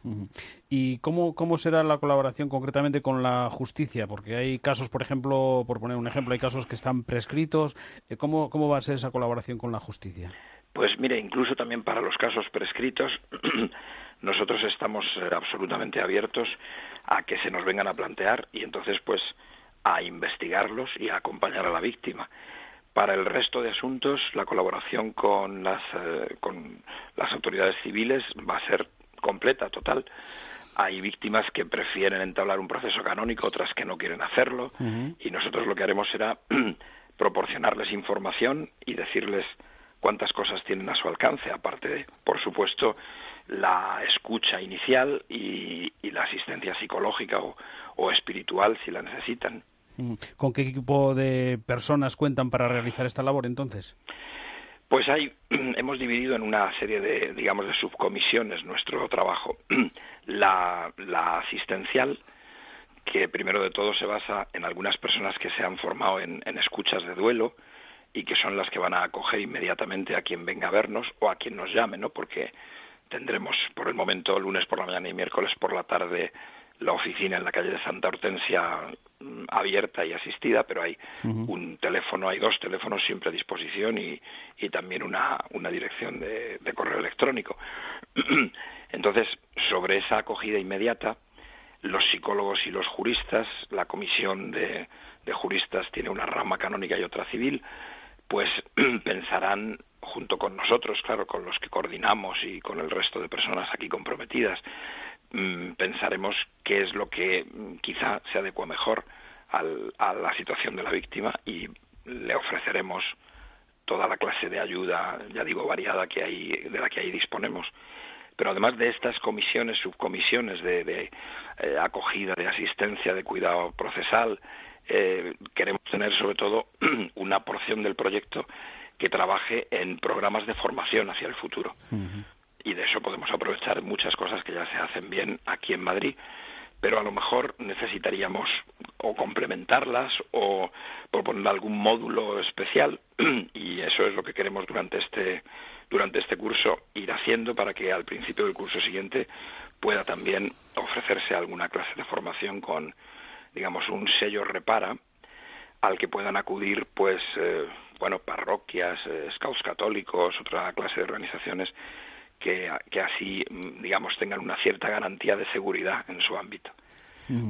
[SPEAKER 3] ¿Y cómo, cómo será la colaboración concretamente con la justicia? Porque hay casos, por ejemplo, por poner un ejemplo, hay casos que están prescritos. ¿Cómo, cómo va a ser esa colaboración con la justicia?
[SPEAKER 16] Pues mire, incluso también para los casos prescritos, nosotros estamos eh, absolutamente abiertos a que se nos vengan a plantear y entonces pues a investigarlos y a acompañar a la víctima. Para el resto de asuntos, la colaboración con las, eh, con las autoridades civiles va a ser completa, total. Hay víctimas que prefieren entablar un proceso canónico, otras que no quieren hacerlo, uh-huh. y nosotros lo que haremos será proporcionarles información y decirles cuántas cosas tienen a su alcance, aparte de, por supuesto, la escucha inicial y, y la asistencia psicológica o, o espiritual si la necesitan.
[SPEAKER 3] ¿Con qué equipo de personas cuentan para realizar esta labor, entonces?
[SPEAKER 16] Pues hay, hemos dividido en una serie de, digamos, de subcomisiones nuestro trabajo. La, la asistencial, que primero de todo se basa en algunas personas que se han formado en, en escuchas de duelo y que son las que van a acoger inmediatamente a quien venga a vernos o a quien nos llame, ¿no? Porque tendremos por el momento lunes por la mañana y miércoles por la tarde la oficina en la calle de Santa Hortensia abierta y asistida, pero hay uh-huh. un teléfono, hay dos teléfonos siempre a disposición y, y también una, una dirección de, de correo electrónico. Entonces, sobre esa acogida inmediata, los psicólogos y los juristas, la comisión de, de juristas tiene una rama canónica y otra civil, pues pensarán junto con nosotros, claro, con los que coordinamos y con el resto de personas aquí comprometidas, pensaremos qué es lo que quizá se adecua mejor al, a la situación de la víctima y le ofreceremos toda la clase de ayuda, ya digo, variada que hay, de la que ahí disponemos. Pero además de estas comisiones, subcomisiones de, de eh, acogida, de asistencia, de cuidado procesal, eh, queremos tener sobre todo una porción del proyecto que trabaje en programas de formación hacia el futuro. Uh-huh. Y de eso podemos aprovechar muchas cosas que ya se hacen bien aquí en Madrid, pero a lo mejor necesitaríamos o complementarlas o proponer algún módulo especial y eso es lo que queremos durante este durante este curso ir haciendo para que al principio del curso siguiente pueda también ofrecerse alguna clase de formación con, digamos, un sello repara al que puedan acudir pues eh, bueno, parroquias, eh, scouts católicos, otra clase de organizaciones que, que así, digamos, tengan una cierta garantía de seguridad en su ámbito.
[SPEAKER 3] Mm.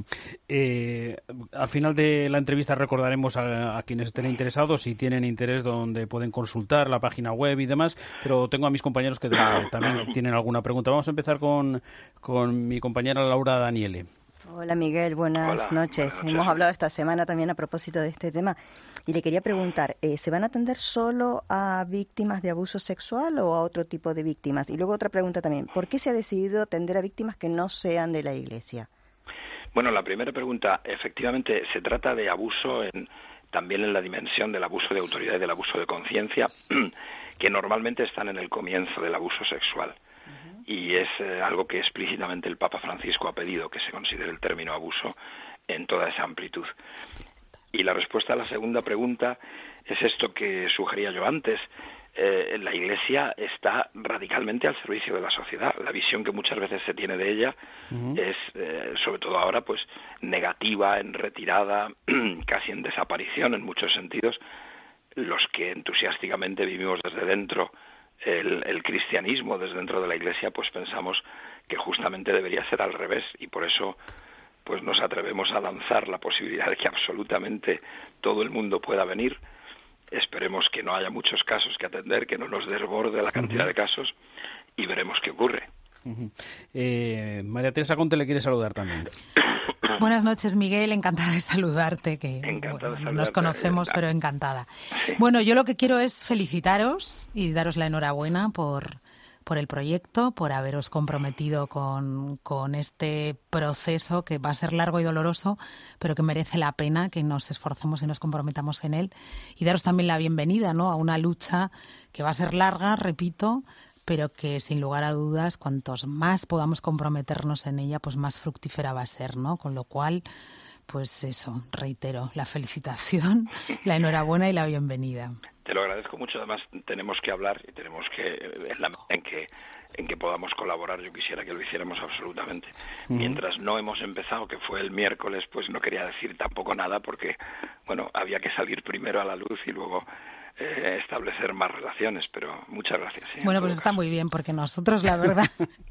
[SPEAKER 3] Eh, al final de la entrevista recordaremos a, a quienes estén interesados, si tienen interés, donde pueden consultar la página web y demás, pero tengo a mis compañeros que de, también tienen alguna pregunta. Vamos a empezar con, con mi compañera Laura Daniele.
[SPEAKER 4] Hola Miguel, buenas,
[SPEAKER 16] Hola,
[SPEAKER 4] noches.
[SPEAKER 16] buenas noches.
[SPEAKER 4] Hemos hablado esta semana también a propósito de este tema y le quería preguntar, eh, ¿se van a atender solo a víctimas de abuso sexual o a otro tipo de víctimas? Y luego otra pregunta también, ¿por qué se ha decidido atender a víctimas que no sean de la Iglesia?
[SPEAKER 16] Bueno, la primera pregunta, efectivamente se trata de abuso en, también en la dimensión del abuso de autoridad y del abuso de conciencia, que normalmente están en el comienzo del abuso sexual. Y es eh, algo que explícitamente el Papa Francisco ha pedido, que se considere el término abuso en toda esa amplitud. Y la respuesta a la segunda pregunta es esto que sugería yo antes. Eh, la Iglesia está radicalmente al servicio de la sociedad. La visión que muchas veces se tiene de ella uh-huh. es, eh, sobre todo ahora, pues negativa, en retirada, casi en desaparición en muchos sentidos. Los que entusiásticamente vivimos desde dentro El, el cristianismo desde dentro de la Iglesia, pues pensamos que justamente debería ser al revés y por eso pues nos atrevemos a lanzar la posibilidad de que absolutamente todo el mundo pueda venir. Esperemos que no haya muchos casos que atender, que no nos desborde la cantidad de casos y veremos qué ocurre.
[SPEAKER 3] Uh-huh. Eh, María Teresa Conte le quiere saludar también.
[SPEAKER 6] Buenas noches, Miguel, encantada de saludarte, que bueno, no nos conocemos, pero encantada. Sí. Bueno, yo lo que quiero es felicitaros y daros la enhorabuena por, por el proyecto, por haberos comprometido con, con este proceso que va a ser largo y doloroso, pero que merece la pena que nos esforcemos y nos comprometamos en él. Y daros también la bienvenida, ¿no?, a una lucha que va a ser larga, repito, pero que sin lugar a dudas, cuantos más podamos comprometernos en ella, pues más fructífera va a ser, ¿no? Con lo cual, pues eso, reitero, la felicitación, la enhorabuena y la bienvenida.
[SPEAKER 16] Te te lo agradezco mucho. Además, tenemos que hablar y tenemos que, en la medida en que, en que podamos colaborar, yo quisiera que lo hiciéramos absolutamente. Uh-huh. Mientras no hemos empezado, que fue el miércoles, pues no quería decir tampoco nada porque, bueno, había que salir primero a la luz y luego eh, establecer más relaciones, pero muchas gracias. ¿Sí?
[SPEAKER 6] Bueno, pues está muy bien, porque nosotros, la verdad,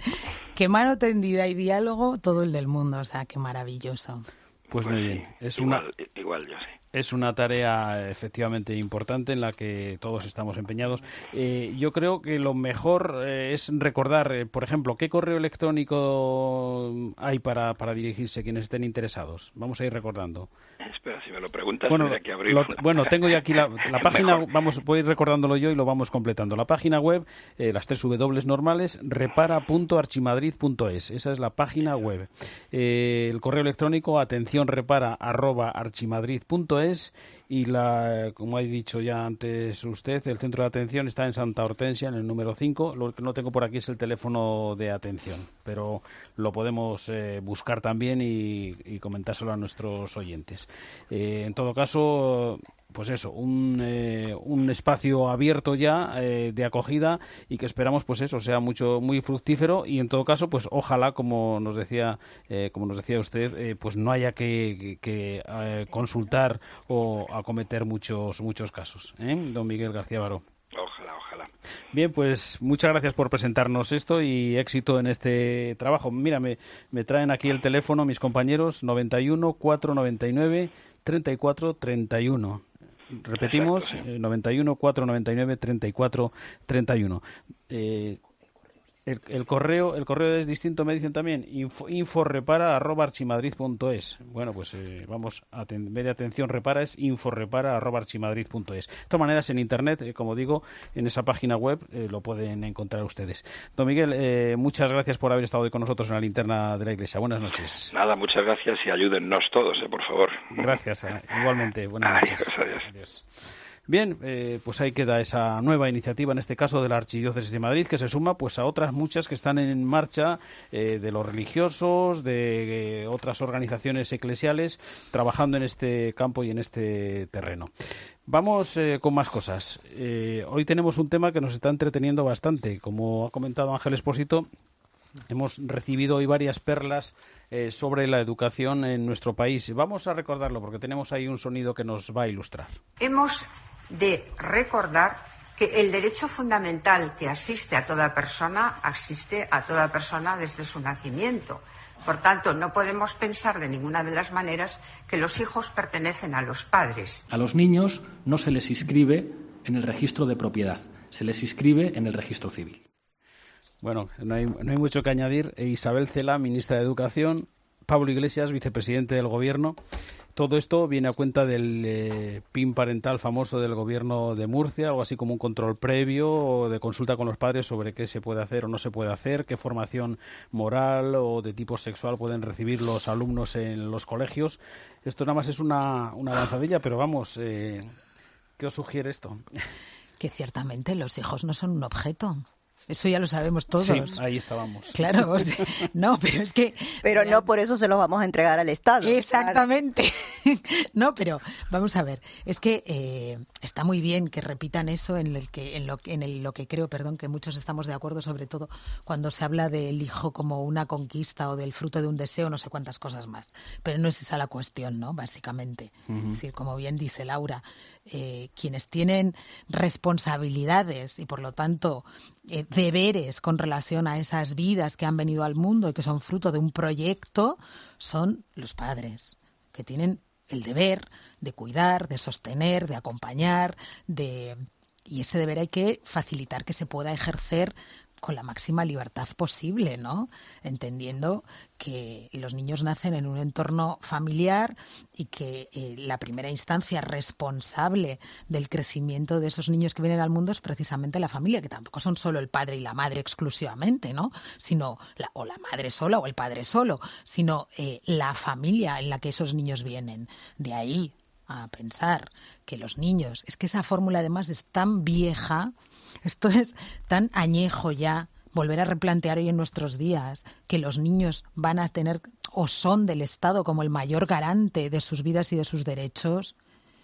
[SPEAKER 6] que mano tendida y diálogo, todo el del mundo, o sea, qué maravilloso.
[SPEAKER 3] Pues, pues muy bien.
[SPEAKER 16] Sí,
[SPEAKER 3] es
[SPEAKER 16] igual,
[SPEAKER 3] una...
[SPEAKER 16] igual yo sí.
[SPEAKER 3] Es una tarea efectivamente importante en la que todos estamos empeñados. Eh, yo creo que lo mejor eh, es recordar, eh, por ejemplo, qué correo electrónico hay para, para dirigirse quienes estén interesados. Vamos a ir recordando.
[SPEAKER 16] Espera, si me lo preguntas,
[SPEAKER 3] bueno,
[SPEAKER 16] tendría que abrirlo.
[SPEAKER 3] Lo, bueno, tengo ya aquí la, la página, vamos, voy a ir recordándolo yo y lo vamos completando. La página web, eh, las tres W normales, repara punto archimadrid punto es. Esa es la página web. Eh, el correo electrónico, atención repara arroba archimadrid punto es. Y la, como ha dicho ya antes usted, el centro de atención está en Santa Hortensia, en el número cinco. Lo que no tengo por aquí es el teléfono de atención, pero lo podemos eh, buscar también y, y comentárselo a nuestros oyentes. Eh, en todo caso, pues eso, un, eh, un espacio abierto ya eh, de acogida y que esperamos, pues eso, sea mucho muy fructífero y en todo caso, pues ojalá, como nos decía, eh, como nos decía usted, eh, pues no haya que, que, que eh, consultar o acometer muchos muchos casos, ¿eh? Don Miguel García Baró.
[SPEAKER 16] Ojalá, ojalá.
[SPEAKER 3] Bien, pues muchas gracias por presentarnos esto y éxito en este trabajo. Mira, me, me traen aquí el teléfono mis compañeros, noventa y uno, cuatrocientos noventa y nueve, treinta y cuatro treinta y uno. Repetimos, exacto, sí. noventa y uno, cuatrocientos noventa y nueve, treinta y cuatro treinta y uno. Eh, el, el correo el correo es distinto, me dicen también, info, inforepara arroba archimadrid punto es. Bueno, pues eh, vamos, a ten, en vez de atención repara es inforepara arroba archimadrid punto es. De todas maneras, en internet, eh, como digo, en esa página web eh, lo pueden encontrar ustedes. Don Miguel, eh, muchas gracias por haber estado hoy con nosotros en la linterna de la Iglesia. Buenas noches.
[SPEAKER 16] Nada, muchas gracias y ayúdennos todos, eh, por favor.
[SPEAKER 3] Gracias, eh, igualmente. Buenas noches.
[SPEAKER 16] Adiós, adiós.
[SPEAKER 3] Adiós. Bien, eh, pues ahí queda esa nueva iniciativa, en este caso de la Archidiócesis de Madrid, que se suma pues a otras muchas que están en marcha, eh, de los religiosos, de eh, otras organizaciones eclesiales, trabajando en este campo y en este terreno. Vamos eh, con más cosas. Eh, hoy tenemos un tema que nos está entreteniendo bastante. Como ha comentado Ángel Expósito, hemos recibido hoy varias perlas eh, sobre la educación en nuestro país. Vamos a recordarlo porque tenemos ahí un sonido que nos va a ilustrar.
[SPEAKER 17] Hemos de recordar que el derecho fundamental que asiste a toda persona, asiste a toda persona desde su nacimiento. Por tanto, no podemos pensar de ninguna de las maneras que los hijos pertenecen a los padres.
[SPEAKER 18] A los niños no se les inscribe en el registro de propiedad, se les inscribe en el registro civil.
[SPEAKER 3] Bueno, no hay, no hay mucho que añadir. Isabel Cela, ministra de Educación, Pablo Iglesias, vicepresidente del Gobierno. Todo esto viene a cuenta del eh, P I N parental famoso del Gobierno de Murcia, algo así como un control previo de consulta con los padres sobre qué se puede hacer o no se puede hacer, qué formación moral o de tipo sexual pueden recibir los alumnos en los colegios. Esto nada más es una, una avanzadilla, pero vamos, eh, ¿qué os sugiere esto?
[SPEAKER 6] Que ciertamente los hijos no son un objeto. Eso ya lo sabemos todos.
[SPEAKER 3] Sí, ahí estábamos.
[SPEAKER 6] Claro, o sea, no, pero es que...
[SPEAKER 4] Pero no por eso se los vamos a entregar al Estado.
[SPEAKER 6] Exactamente. Claro. No, pero vamos a ver, es que eh, está muy bien que repitan eso en el que en lo, en el, lo que creo, perdón, que muchos estamos de acuerdo, sobre todo cuando se habla del hijo como una conquista o del fruto de un deseo, no sé cuántas cosas más. Pero no es esa la cuestión, ¿no? Básicamente. Uh-huh. Es decir, como bien dice Laura, eh, quienes tienen responsabilidades y por lo tanto eh, deberes con relación a esas vidas que han venido al mundo y que son fruto de un proyecto son los padres, que tienen el deber de cuidar, de sostener, de acompañar, de y ese deber hay que facilitar que se pueda ejercer con la máxima libertad posible, ¿no? Entendiendo que los niños nacen en un entorno familiar y que eh, la primera instancia responsable del crecimiento de esos niños que vienen al mundo es precisamente la familia, que tampoco son solo el padre y la madre exclusivamente, ¿no? Sino la, o la madre sola o el padre solo, sino eh, la familia en la que esos niños vienen. De ahí a pensar que los niños, es que esa fórmula además es tan vieja. Esto es tan añejo ya, volver a replantear hoy en nuestros días que los niños van a tener o son del Estado como el mayor garante de sus vidas y de sus derechos.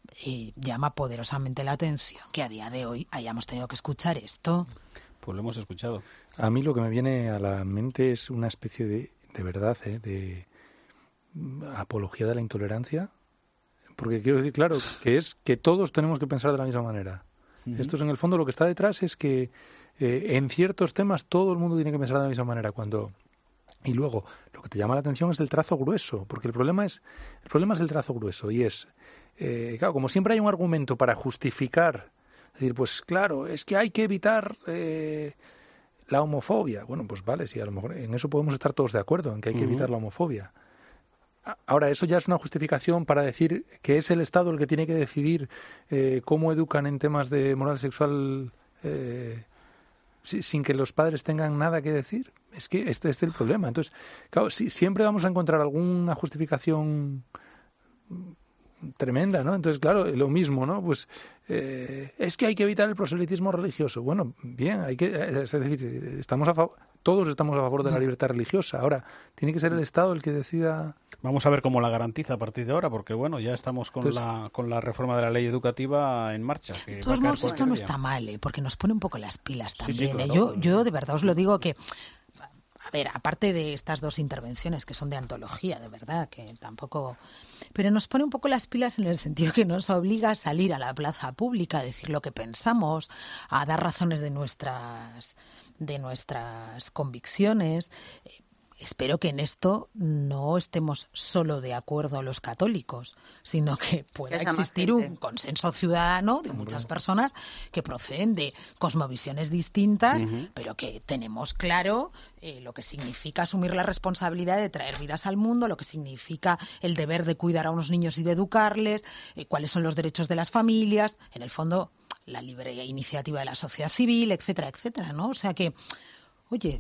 [SPEAKER 6] eh, llama poderosamente la atención que a día de hoy hayamos tenido que escuchar esto.
[SPEAKER 3] Pues lo hemos escuchado.
[SPEAKER 5] A mí lo que me viene a la mente es una especie de, de verdad, ¿eh? de apología de la intolerancia. Porque quiero decir, claro, que es que todos tenemos que pensar de la misma manera. Uh-huh. Esto es, en el fondo, lo que está detrás es que eh, en ciertos temas todo el mundo tiene que pensar de la misma manera. Cuando Y luego, lo que te llama la atención es el trazo grueso, porque el problema es el problema es el trazo grueso, y es, eh, claro, como siempre hay un argumento para justificar, es decir, pues claro, es que hay que evitar eh, la homofobia. Bueno, pues vale, sí, a lo mejor en eso podemos estar todos de acuerdo, en que hay que uh-huh. evitar la homofobia. Ahora, eso ya es una justificación para decir que es el Estado el que tiene que decidir eh, cómo educan en temas de moral sexual eh, sin que los padres tengan nada que decir. Es que este, este es el problema. Entonces, claro, si, siempre vamos a encontrar alguna justificación tremenda, ¿no? Entonces, claro, lo mismo, ¿no? Pues eh, es que hay que evitar el proselitismo religioso. Bueno, bien, hay que, es decir, estamos a favor, todos estamos a favor de la libertad religiosa. Ahora, tiene que ser el Estado el que decida.
[SPEAKER 3] Vamos a ver cómo la garantiza a partir de ahora, porque bueno, ya estamos con
[SPEAKER 5] Entonces,
[SPEAKER 3] la con la reforma de la ley educativa en marcha. Que
[SPEAKER 6] de todos modos, esto no está mal, ¿eh? Porque nos pone un poco las pilas también.
[SPEAKER 3] Sí, sí, claro.
[SPEAKER 6] ¿eh? Yo, yo de verdad os lo digo que, a ver, aparte de estas dos intervenciones que son de antología, de verdad, que tampoco... Pero nos pone un poco las pilas en el sentido que nos obliga a salir a la plaza pública, a decir lo que pensamos, a dar razones de nuestras, de nuestras convicciones. Espero que en esto no estemos solo de acuerdo los católicos, sino que pueda existir un consenso ciudadano de muchas personas que proceden de cosmovisiones distintas, uh-huh. pero que tenemos claro eh, lo que significa asumir la responsabilidad de traer vidas al mundo, lo que significa el deber de cuidar a unos niños y de educarles, eh, cuáles son los derechos de las familias, en el fondo la libre iniciativa de la sociedad civil, etcétera, etcétera, ¿no? O sea que, oye,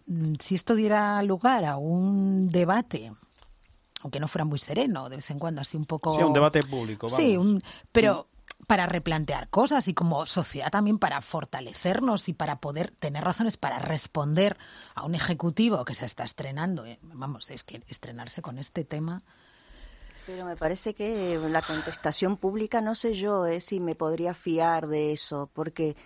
[SPEAKER 6] si esto diera lugar a un debate, aunque no fuera muy sereno, de vez en cuando, así un poco...
[SPEAKER 3] Sí, un debate público, vamos.
[SPEAKER 6] Sí, un, pero para replantear cosas y como sociedad también para fortalecernos y para poder tener razones para responder a un ejecutivo que se está estrenando. Eh, vamos, es que estrenarse con este tema...
[SPEAKER 4] Pero me parece que la contestación pública, no sé yo eh, si me podría fiar de eso, porque...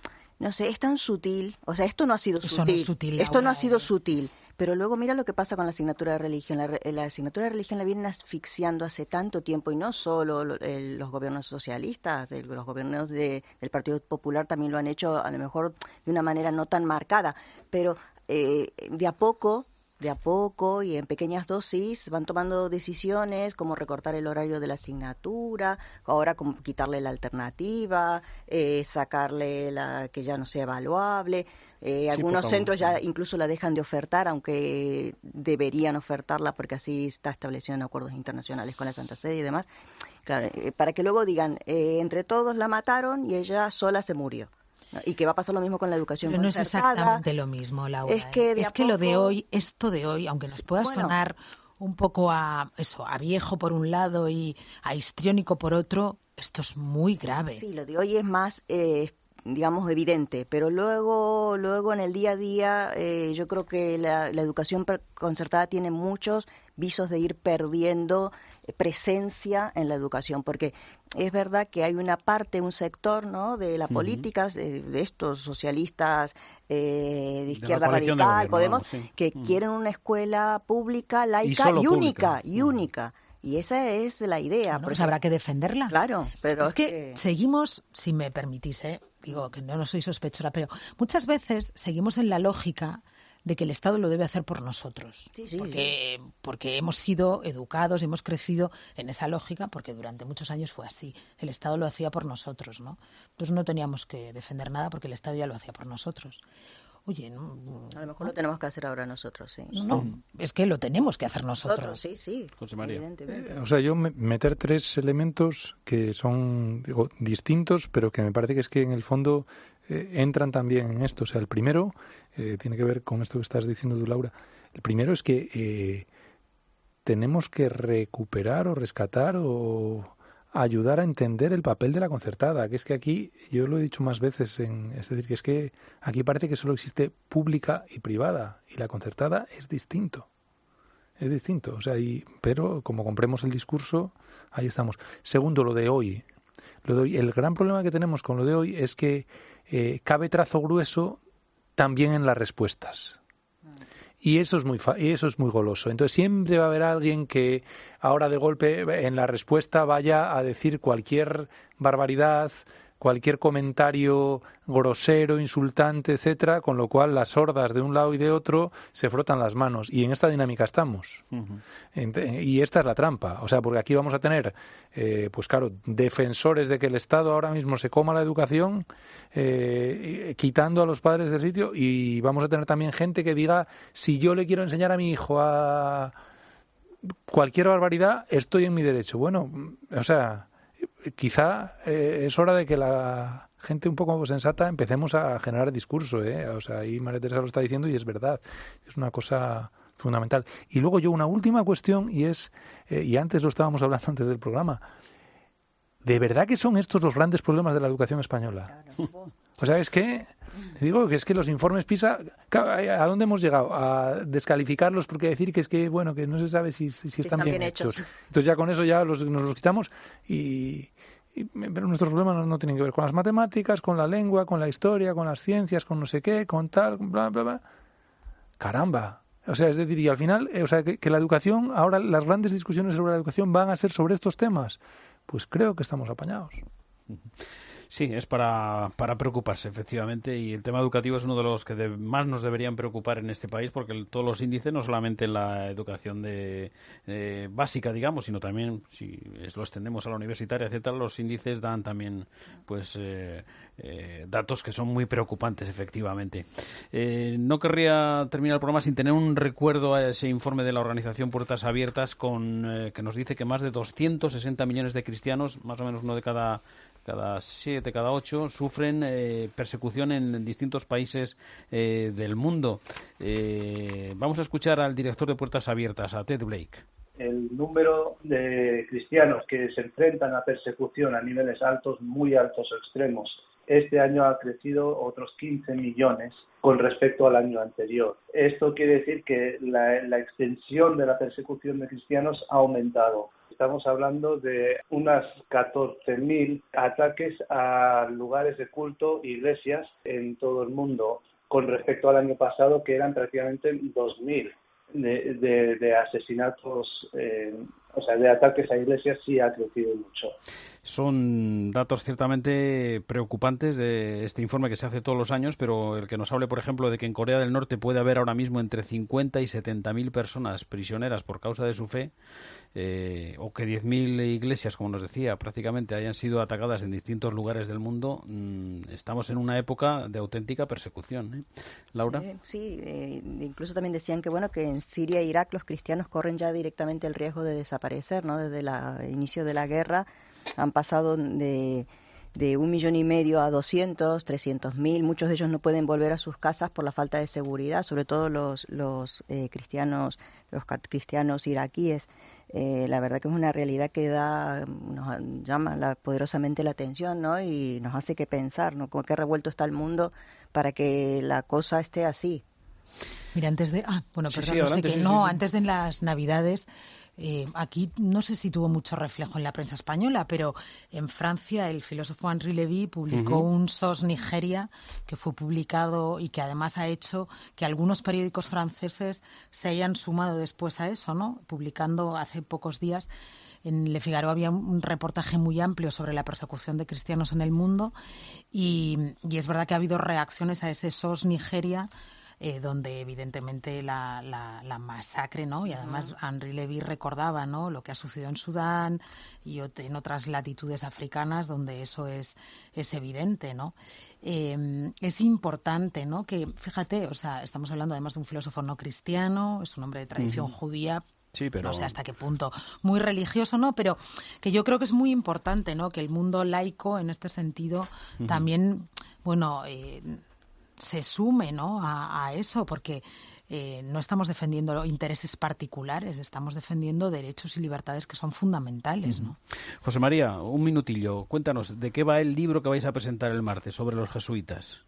[SPEAKER 4] No sé, es tan sutil, o sea, esto no ha sido
[SPEAKER 6] Eso
[SPEAKER 4] sutil,
[SPEAKER 6] no es sutil
[SPEAKER 4] esto
[SPEAKER 6] ahora,
[SPEAKER 4] no ha sido
[SPEAKER 6] eh.
[SPEAKER 4] sutil, pero luego mira lo que pasa con la asignatura de religión, la, la asignatura de religión la vienen asfixiando hace tanto tiempo, y no solo lo, el, los gobiernos socialistas, el, los gobiernos de, del Partido Popular también lo han hecho, a lo mejor de una manera no tan marcada, pero eh, de a poco... De a poco y en pequeñas dosis van tomando decisiones como recortar el horario de la asignatura, ahora como quitarle la alternativa, eh, sacarle la que ya no sea evaluable. Eh,
[SPEAKER 3] Sí,
[SPEAKER 4] algunos
[SPEAKER 3] poco,
[SPEAKER 4] centros ya
[SPEAKER 3] sí.
[SPEAKER 4] incluso la dejan de ofertar, aunque deberían ofertarla porque así está establecido en acuerdos internacionales con la Santa Sede y demás. Claro, eh, para que luego digan, eh, entre todos la mataron y ella sola se murió. ¿No? Y que va a pasar lo mismo con la educación
[SPEAKER 6] Pero no es
[SPEAKER 4] concertada.
[SPEAKER 6] exactamente lo mismo, Laura.
[SPEAKER 4] Es que, de
[SPEAKER 6] es
[SPEAKER 4] a
[SPEAKER 6] que lo de
[SPEAKER 4] poco-
[SPEAKER 6] hoy, esto de hoy, aunque nos pueda
[SPEAKER 4] bueno.
[SPEAKER 6] sonar un poco a eso, a viejo por un lado y a histriónico por otro, esto es muy grave.
[SPEAKER 4] Sí, lo de hoy es más, eh, digamos, evidente, pero luego, luego en el día a día, eh, yo creo que la, la educación per- concertada tiene muchos visos de ir perdiendo eh, presencia en la educación, porque es verdad que hay una parte, un sector, ¿no?, de la
[SPEAKER 3] Ujú.
[SPEAKER 4] política, de, de estos socialistas eh, de
[SPEAKER 3] la
[SPEAKER 4] izquierda
[SPEAKER 3] coalición de
[SPEAKER 4] radical,
[SPEAKER 3] gobierno,
[SPEAKER 4] Podemos,
[SPEAKER 3] vamos, sí.
[SPEAKER 4] que
[SPEAKER 3] Mm.
[SPEAKER 4] quieren una escuela pública, laica
[SPEAKER 3] solo
[SPEAKER 4] y, única,
[SPEAKER 3] pública.
[SPEAKER 4] y única. Y esa es la idea.
[SPEAKER 6] Bueno, pues
[SPEAKER 4] porque-
[SPEAKER 6] habrá que defenderla.
[SPEAKER 4] Claro, pero
[SPEAKER 6] es
[SPEAKER 4] es
[SPEAKER 6] que,
[SPEAKER 4] que-
[SPEAKER 6] seguimos, si me permitís, ¿eh? digo que no, no soy sospechosa, pero muchas veces seguimos en la lógica de que el Estado lo debe hacer por nosotros.
[SPEAKER 4] Sí, sí,
[SPEAKER 6] porque, porque hemos sido educados, hemos crecido en esa lógica, porque durante muchos años fue así. El Estado lo hacía por nosotros, ¿no? Entonces no teníamos que defender nada porque el Estado ya lo hacía por nosotros. Oye, no,
[SPEAKER 4] A lo mejor lo tenemos que hacer ahora nosotros, sí.
[SPEAKER 6] no, no, es que lo tenemos que hacer nosotros.
[SPEAKER 4] Nosotros, sí, sí.
[SPEAKER 3] José María.
[SPEAKER 4] Evidentemente.
[SPEAKER 5] O sea, yo me- meter tres elementos que son, digo, distintos, pero que me parece que es que en el fondo eh, entran también en esto. O sea, el primero eh, tiene que ver con esto que estás diciendo tú, Laura. El primero es que eh, tenemos que recuperar o rescatar o ayudar a entender el papel de la concertada, que es que aquí, yo lo he dicho más veces, en, es decir, que es que aquí parece que solo existe pública y privada, y la concertada es distinto. es distinto. O sea, y, pero como compremos el discurso, ahí estamos. Segundo, lo de hoy. Lo de hoy. El gran problema que tenemos con lo de hoy es que eh, cabe trazo grueso también en las respuestas. Y eso es muy fa- y eso es muy goloso. Entonces siempre va a haber alguien que ahora de golpe en la respuesta vaya a decir cualquier barbaridad, cualquier comentario grosero, insultante, etcétera, con lo cual las hordas de un lado y de otro se frotan las manos. Y en esta dinámica estamos. Uh-huh. Y esta es la trampa. O sea, porque aquí vamos a tener, eh, pues claro, defensores de que el Estado ahora mismo se coma la educación, eh, quitando a los padres del sitio, y vamos a tener también gente que diga, si yo le quiero enseñar a mi hijo a cualquier barbaridad, estoy en mi derecho. Bueno, o sea, quizá eh, es hora de que la gente un poco sensata empecemos a generar discurso, ¿eh? O sea, ahí María Teresa lo está diciendo y es verdad, es una cosa fundamental. Y luego yo una última cuestión, y es, eh, y antes lo estábamos hablando antes del programa, ¿de verdad que son estos los grandes problemas de la educación española? Claro. O sea, es que, digo que es que los informes PISA, ¿a dónde hemos llegado? A descalificarlos porque decir que es que, bueno, que no se sabe si, si están, están bien, bien hechos. hechos. Entonces ya con eso ya los, nos los quitamos y, y pero nuestros problemas no, no tienen que ver con las matemáticas, con la lengua, con la historia, con las ciencias, con no sé qué, con tal, bla, bla, bla. Caramba. O sea, es decir, y al final, eh, o sea, que, que la educación, ahora las grandes discusiones sobre la educación van a ser sobre estos temas. Pues creo que estamos apañados.
[SPEAKER 3] Sí, es para, para preocuparse, efectivamente, y el tema educativo es uno de los que de, más nos deberían preocupar en este país, porque el, todos los índices, no solamente en la educación de eh, básica, digamos, sino también, si lo extendemos a la universitaria, etcétera, los índices dan también pues eh, eh, datos que son muy preocupantes, efectivamente. Eh, no querría terminar el programa sin tener un recuerdo a ese informe de la organización Puertas Abiertas, con eh, que nos dice que más de doscientos sesenta millones de cristianos, más o menos uno de cada cada siete, cada ocho, sufren eh, persecución en distintos países eh, del mundo. Eh, vamos a escuchar al director de Puertas Abiertas, a Ted Blake.
[SPEAKER 19] El número de cristianos que se enfrentan a persecución a niveles altos, muy altos o extremos, este año ha crecido otros quince millones con respecto al año anterior. Esto quiere decir que la, la extensión de la persecución de cristianos ha aumentado. Estamos hablando de unas catorce mil ataques a lugares de culto, iglesias en todo el mundo, con respecto al año pasado, que eran prácticamente dos mil de, de, de asesinatos, eh, o sea, de ataques a iglesias. Sí ha crecido mucho.
[SPEAKER 3] Son datos ciertamente preocupantes de este informe que se hace todos los años, pero el que nos hable, por ejemplo, de que en Corea del Norte puede haber ahora mismo entre cincuenta y setenta mil personas prisioneras por causa de su fe, eh, o que diez mil iglesias, como nos decía, prácticamente hayan sido atacadas en distintos lugares del mundo, mmm, estamos en una época de auténtica persecución, ¿eh? Laura.
[SPEAKER 4] Eh, sí, eh, incluso también decían que bueno que en Siria e Irak los cristianos corren ya directamente el riesgo de desaparecer, ¿no? Desde el inicio de la guerra han pasado de, de un millón y medio a doscientos, trescientos mil. Muchos de ellos no pueden volver a sus casas por la falta de seguridad, sobre todo los, los eh, cristianos, los cristianos iraquíes. Eh, la verdad que es una realidad que da, nos llama la, poderosamente la atención, ¿no? Y nos hace que pensar, ¿no? Como qué revuelto está el mundo para que la cosa esté así.
[SPEAKER 6] Mira, antes de, ah, bueno, perdón,
[SPEAKER 3] sí, sí,
[SPEAKER 6] no sé
[SPEAKER 3] adelante,
[SPEAKER 6] qué,
[SPEAKER 3] sí,
[SPEAKER 6] no,
[SPEAKER 3] sí.
[SPEAKER 6] antes de las Navidades. Eh, aquí no sé si tuvo mucho reflejo en la prensa española, pero en Francia el filósofo Henri Lévy publicó uh-huh. un S O S Nigeria que fue publicado y que además ha hecho que algunos periódicos franceses se hayan sumado después a eso, ¿no? Publicando hace pocos días en Le Figaro había un reportaje muy amplio sobre la persecución de cristianos en el mundo y, y es verdad que ha habido reacciones a ese S O S Nigeria, Eh, donde evidentemente la, la, la masacre, ¿no? Y además uh-huh. Henri Lévy recordaba, ¿no?, lo que ha sucedido en Sudán y en otras latitudes africanas donde eso es, es evidente, ¿no? Eh, es importante, ¿no?, que, fíjate, o sea, estamos hablando además de un filósofo no cristiano, es un hombre de tradición uh-huh. judía.
[SPEAKER 3] Sí, pero...
[SPEAKER 6] no sé hasta qué punto, muy religioso, ¿no? Pero que yo creo que es muy importante, ¿no?, que el mundo laico, en este sentido, uh-huh. también, bueno... Eh, se sume, ¿no?, a, a eso, porque eh, no estamos defendiendo intereses particulares, estamos defendiendo derechos y libertades que son fundamentales, ¿no?
[SPEAKER 3] José María, un minutillo, cuéntanos, ¿de qué va el libro que vais a presentar el martes sobre los jesuitas?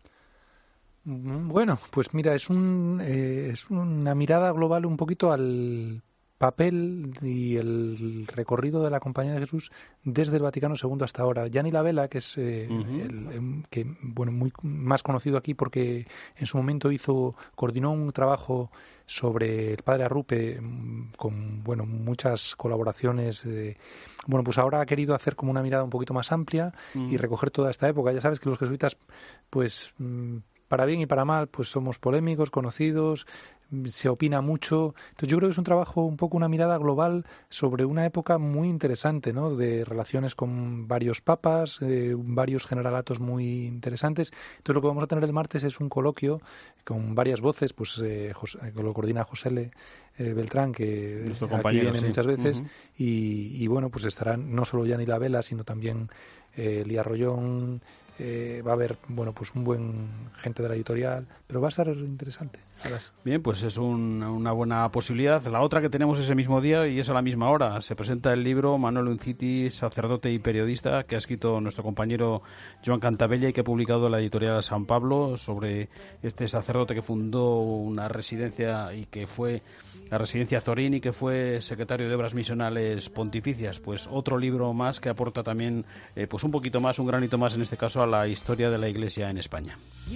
[SPEAKER 5] Bueno, pues mira, es, un, eh, es una mirada global un poquito al papel y el recorrido de la Compañía de Jesús desde el Vaticano segundo hasta ahora. Gianni La Vela, que es eh, uh-huh. el, el, que bueno muy más conocido aquí porque en su momento hizo coordinó un trabajo sobre el padre Arrupe con bueno muchas colaboraciones. De, bueno, pues ahora ha querido hacer como una mirada un poquito más amplia uh-huh. y recoger toda esta época. Ya sabes que los jesuitas, pues para bien y para mal, pues somos polémicos, conocidos, se opina mucho. Entonces yo creo que es un trabajo, un poco una mirada global sobre una época muy interesante, ¿no? De relaciones con varios papas, eh, varios generalatos muy interesantes. Entonces lo que vamos a tener el martes es un coloquio con varias voces, pues eh, José, que lo coordina José L. Eh, Beltrán, que
[SPEAKER 3] Nuestro
[SPEAKER 5] aquí
[SPEAKER 3] compañero,
[SPEAKER 5] viene
[SPEAKER 3] sí.
[SPEAKER 5] muchas veces,
[SPEAKER 3] uh-huh.
[SPEAKER 5] y, y bueno, pues estarán no solo Gianni La Vela, sino también eh, Lía Rollón. Eh, va a haber, bueno, pues un buen gente de la editorial, pero va a estar interesante.
[SPEAKER 3] Bien, pues es un, una buena posibilidad. La otra que tenemos ese mismo día y es a la misma hora. Se presenta el libro Manuel Unciti, sacerdote y periodista, que ha escrito nuestro compañero Joan Cantabella y que ha publicado la editorial San Pablo sobre este sacerdote que fundó una residencia y que fue la residencia Zorín y que fue secretario de Obras Misionales Pontificias. Pues otro libro más que aporta también eh, pues un poquito más, un granito más en este caso a la historia de la Iglesia en España.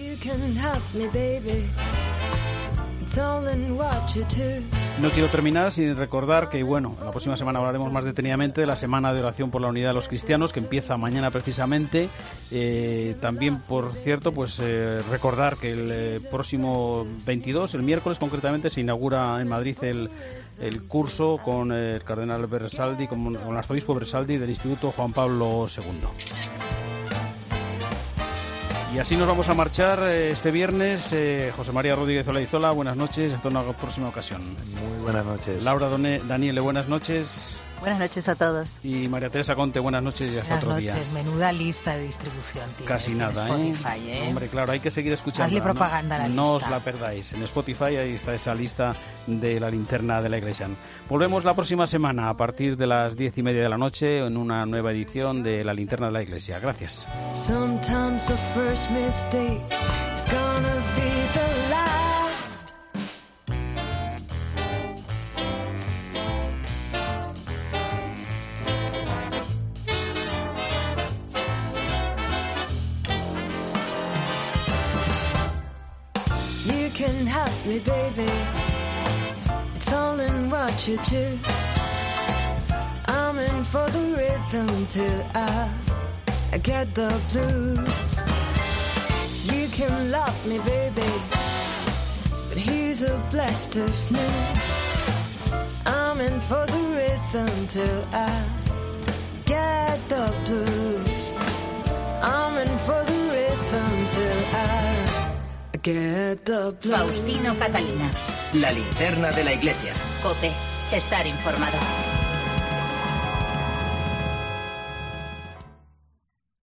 [SPEAKER 3] No quiero terminar sin recordar que, bueno, la próxima semana hablaremos más detenidamente de la Semana de Oración por la Unidad de los Cristianos, que empieza mañana precisamente. Eh, también, por cierto, pues eh, recordar que el eh, próximo veintidós, el miércoles concretamente, se inaugura en Madrid el el curso con el cardenal Bersaldi, con, con el arzobispo Bersaldi del Instituto Juan Pablo segundo. Y así nos vamos a marchar este viernes. Eh, José María Rodríguez Olaizola, buenas noches, hasta una próxima ocasión.
[SPEAKER 5] Muy buenas noches.
[SPEAKER 3] Laura Doné, Daniele, buenas noches.
[SPEAKER 4] Buenas noches a todos.
[SPEAKER 3] Y María Teresa Conte, buenas noches y hasta
[SPEAKER 6] buenas
[SPEAKER 3] otro día.
[SPEAKER 6] Buenas noches, menuda lista de distribución tienes.
[SPEAKER 3] Casi nada,
[SPEAKER 6] en Spotify, ¿eh?
[SPEAKER 3] ¿eh? Hombre, claro, hay que seguir escuchando.
[SPEAKER 6] Hazle propaganda
[SPEAKER 3] ¿no?
[SPEAKER 6] a la
[SPEAKER 3] No
[SPEAKER 6] lista.
[SPEAKER 3] os la perdáis. En Spotify ahí está esa lista de la linterna de la Iglesia. Volvemos la próxima semana a partir de las diez y media de la noche en una nueva edición de la linterna de la Iglesia. Gracias.
[SPEAKER 20] Sometimes the first mistake is gonna be the last. You can have me, baby. It's all in what you choose. I'm in for the rhythm till I, I get the blues. You can love me, baby, but here's a blast of news. I'm in for the rhythm till I get the blues. I'm in for the rhythm till I get the blues.
[SPEAKER 1] Faustino Catalina.
[SPEAKER 2] La linterna de la Iglesia.
[SPEAKER 1] COPE. Estar informado.